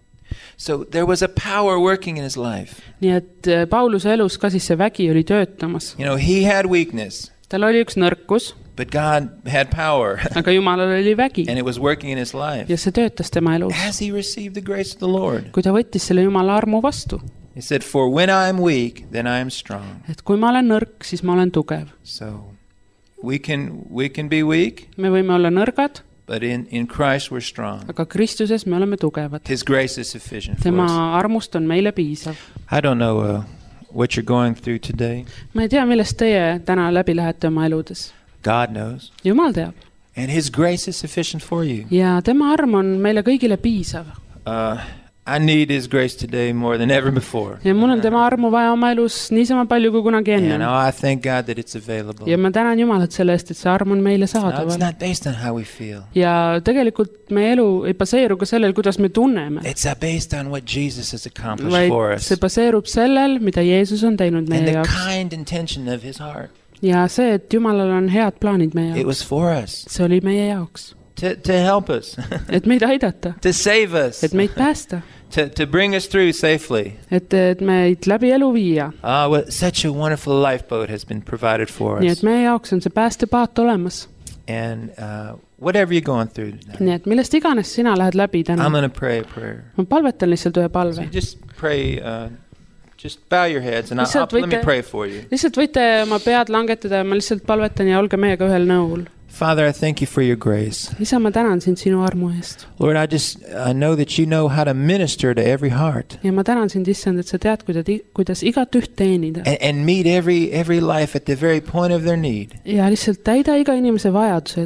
So there was a power working in his life. Nii et Pauluse elus ka siis see vägi oli töötamas. You know, he had weakness. Tal oli üks nõrkus. But God had power. Aga Jumalal oli vägi. And it was working in his life. Ja see töötas tema elus. As he received the grace of the Lord. Kui ta võttis selle Jumala armu vastu. He said, for when I am weak, then I am strong. Et kui ma olen nõrk, siis ma olen tugev. So we can be weak. Me võime olla nõrgad. But in Christ we're strong. Aga Kristuses me oleme tugevad. His grace is sufficient for tema us. armust on meile piisav. I don't know what you're going through today. Ma ei tea, millest teie täna läbi lähete oma eludes. God knows. Jumal teab. And his grace is sufficient for you. Ja tema arm on meile kõigile piisav. I need his grace today more than ever before. Ja mul on tema armu vaja oma elus niisama palju kui kunagi enne. And I thank God that it's available. Ja ma tänan Jumalat selle eest, et see arm on meile It's saadaval. not based on how we feel. Ja tegelikult meie elu ei baseeru ka sellel, kuidas me tunneme. It's based on what Jesus has accomplished for Vaid us. see baseerub sellel, mida Jeesus on teinud And meie the jaoks. kind intention of his heart. Ja see, et Jumalal on head plaanid meie It jaoks. was for us. See oli meie jaoks. To help us. Et meid aidata. To save us. Et meid päästa. To bring us through safely. Et meid läbi elu viia. Well, such a wonderful lifeboat has been provided for Nii us. et meie jaoks on see päästepaat olemas. And whatever you're going through tonight, Nii et millest iganes sina lähed läbi täna. I'm going to pray a prayer. Ma palvetan lihtsalt ühe So palve. you just pray, just bow your heads and Lihtsalt let me võite- pray for you. Lihtsalt võite oma pead langetada ja ma lihtsalt palvetan ja olge meiega ühel nõul. Father, I thank you for your grace. Isa, ma tänan sind sinu armu eest. Lord, I know that you know how to minister to every heart Ja ma tänan sind, issand, et sa tead, kuidas igat üht teenida. and meet every life at the very point of their need. Ja lihtsalt täida iga inimese vajadused.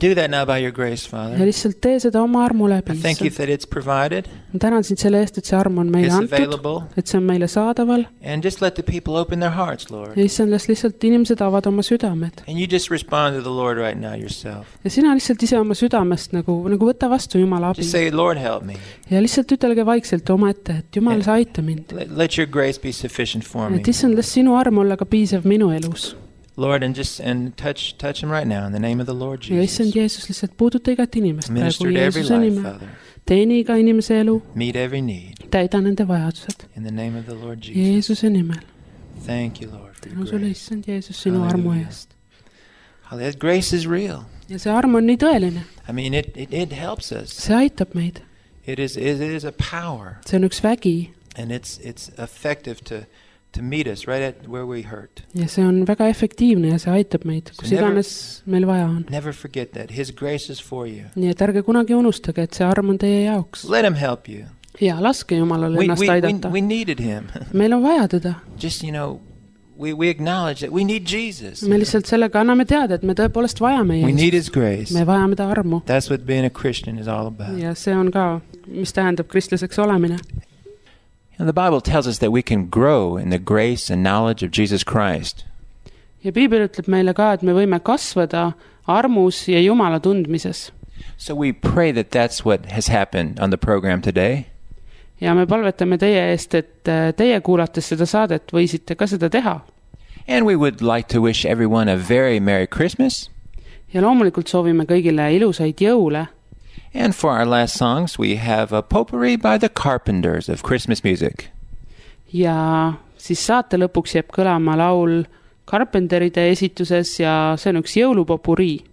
Do that now by your grace, ja Father. lihtsalt tee seda oma armu läbi. I thank you that it's provided, ma tänan sind selle eest, et see arm on meile it's antud, available, et see on meile saadaval and just let the people open their hearts, Lord. ja issand, las lihtsalt inimesed avad oma südamed. And you just respond to the Lord right now yourself. ja sina lihtsalt ise oma südamest nagu võta vastu Jumala abi. Just say, Lord, help me. ja lihtsalt ütelge vaikselt oma ette, et Jumal, sa aita mind. Let your grace be sufficient for me. et issand, las sinu arm olla ka piisav minu elus. Lord, and touch him right now in the name of the Lord ja issand Jesus. Jeesus, lihtsalt puuduta igat inimest Minister praegu to every Jeesuse life, nimel. Father. teeni iga inimese elu, Meet every need täida nende vajadused in the name of the Lord Jesus. Jeesuse nimel. Thank you, Lord, for tänu your sulle, grace. issand Jeesus, sinu armu Hallelujah. eest. That grace is real. ja see arm on nii tõeline, I mean, it helps us. see aitab meid, It is a power, see on üks vägi and it's effective to meet us right at where we hurt. ja see on väga efektiivne ja see aitab meid, kus never- iganes meil vaja on. Never forget that. His grace is for you. nii et ärge kunagi unustage, et see arm on teie jaoks. Let him help you. ja laske Jumalal ennast aidata. We needed him. meil on vaja teda. Just, we acknowledge that we need Jesus. me lihtsalt sellega anname teada, et me tõepoolest vajame We need Jeesust. his grace. me vajame ta armu. That's what being a Christian is all about. ja see on ka, mis tähendab kristlaseks olemine. And the Bible tells us that we can grow in the grace and knowledge of Jesus Christ. ja piibel ütleb meile ka, et me võime kasvada armus ja Jumala tundmises. So we pray that that's what has happened on the program today. ja me palvetame teie eest, et teie kuulates seda saadet võisite ka seda teha. And we would like to wish everyone a very Merry Christmas. ja loomulikult soovime kõigile ilusaid jõule. And for our last songs, we have a potpourri by the Carpenters of Christmas music. ja siis saate lõpuks jääb kõlama laul Carpenteride esituses ja see on üks jõulupopurii.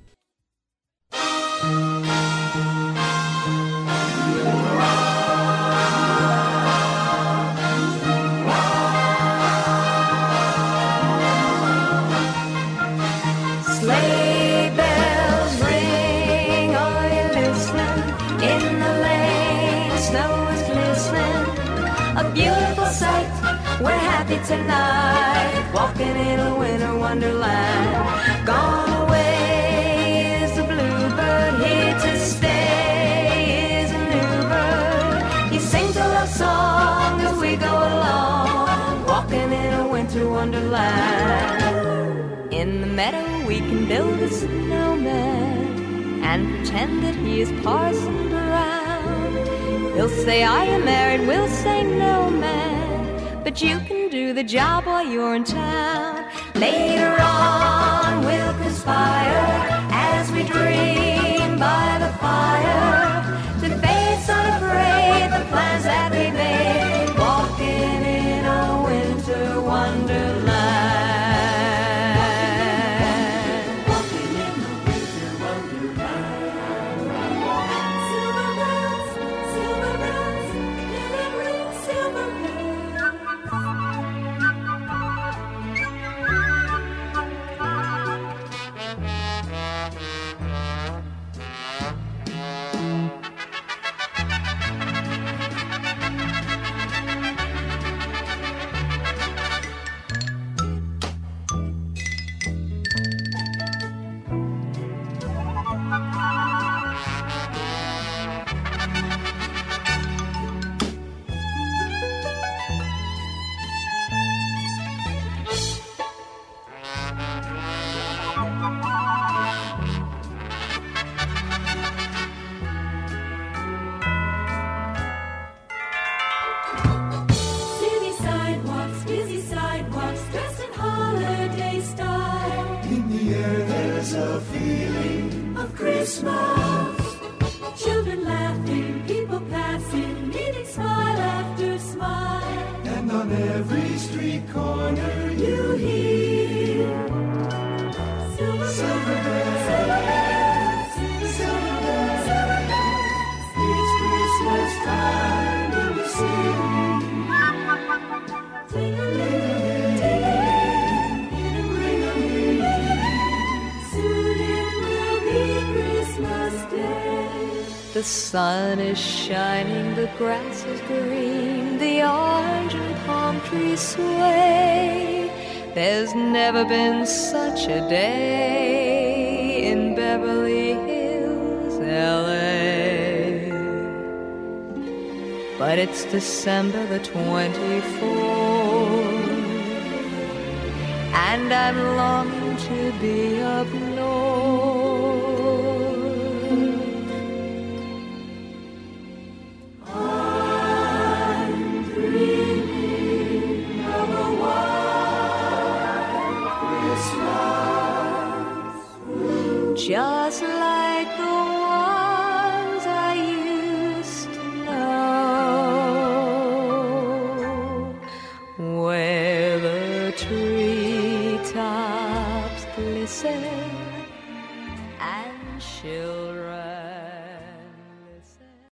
Sleigh bells ring, are you listening? In the lane, snow is glistening. A beautiful sight, we're happy tonight, walking in a winter wonderland. Gone away is the bluebird, here to stay is a new bird. He sings a love song as we go along, walking in a winter wonderland. In the meadow we can build a snowman and pretend that he is Parson Brown. He'll say I am married, we'll say no man, but you can do the job while you're in town. Later on we'll conspire as we dream by the fire to face unafraid the plans that we made, walking in a winter wonderland. Busy sidewalks, dressed in holiday style. In the air there's a feeling Of Christmas, children laughing, people passing, meeting smile after smile. and on every street corner You hear silver bells, silver bells, silver bells. It's Christmas time and we sing. Ting-a-ling, ting-a-ling, ring-a-ling. Soon it will be Christmas Day. The sun is shining, the grass is green, the orange and palm trees sway. There's never been such a day in Beverly Hills. but it's December the 24th, and I'm longing to be up north. I'm dreaming of a white Christmas, just like the ones I used to know, where the treetops glisten and children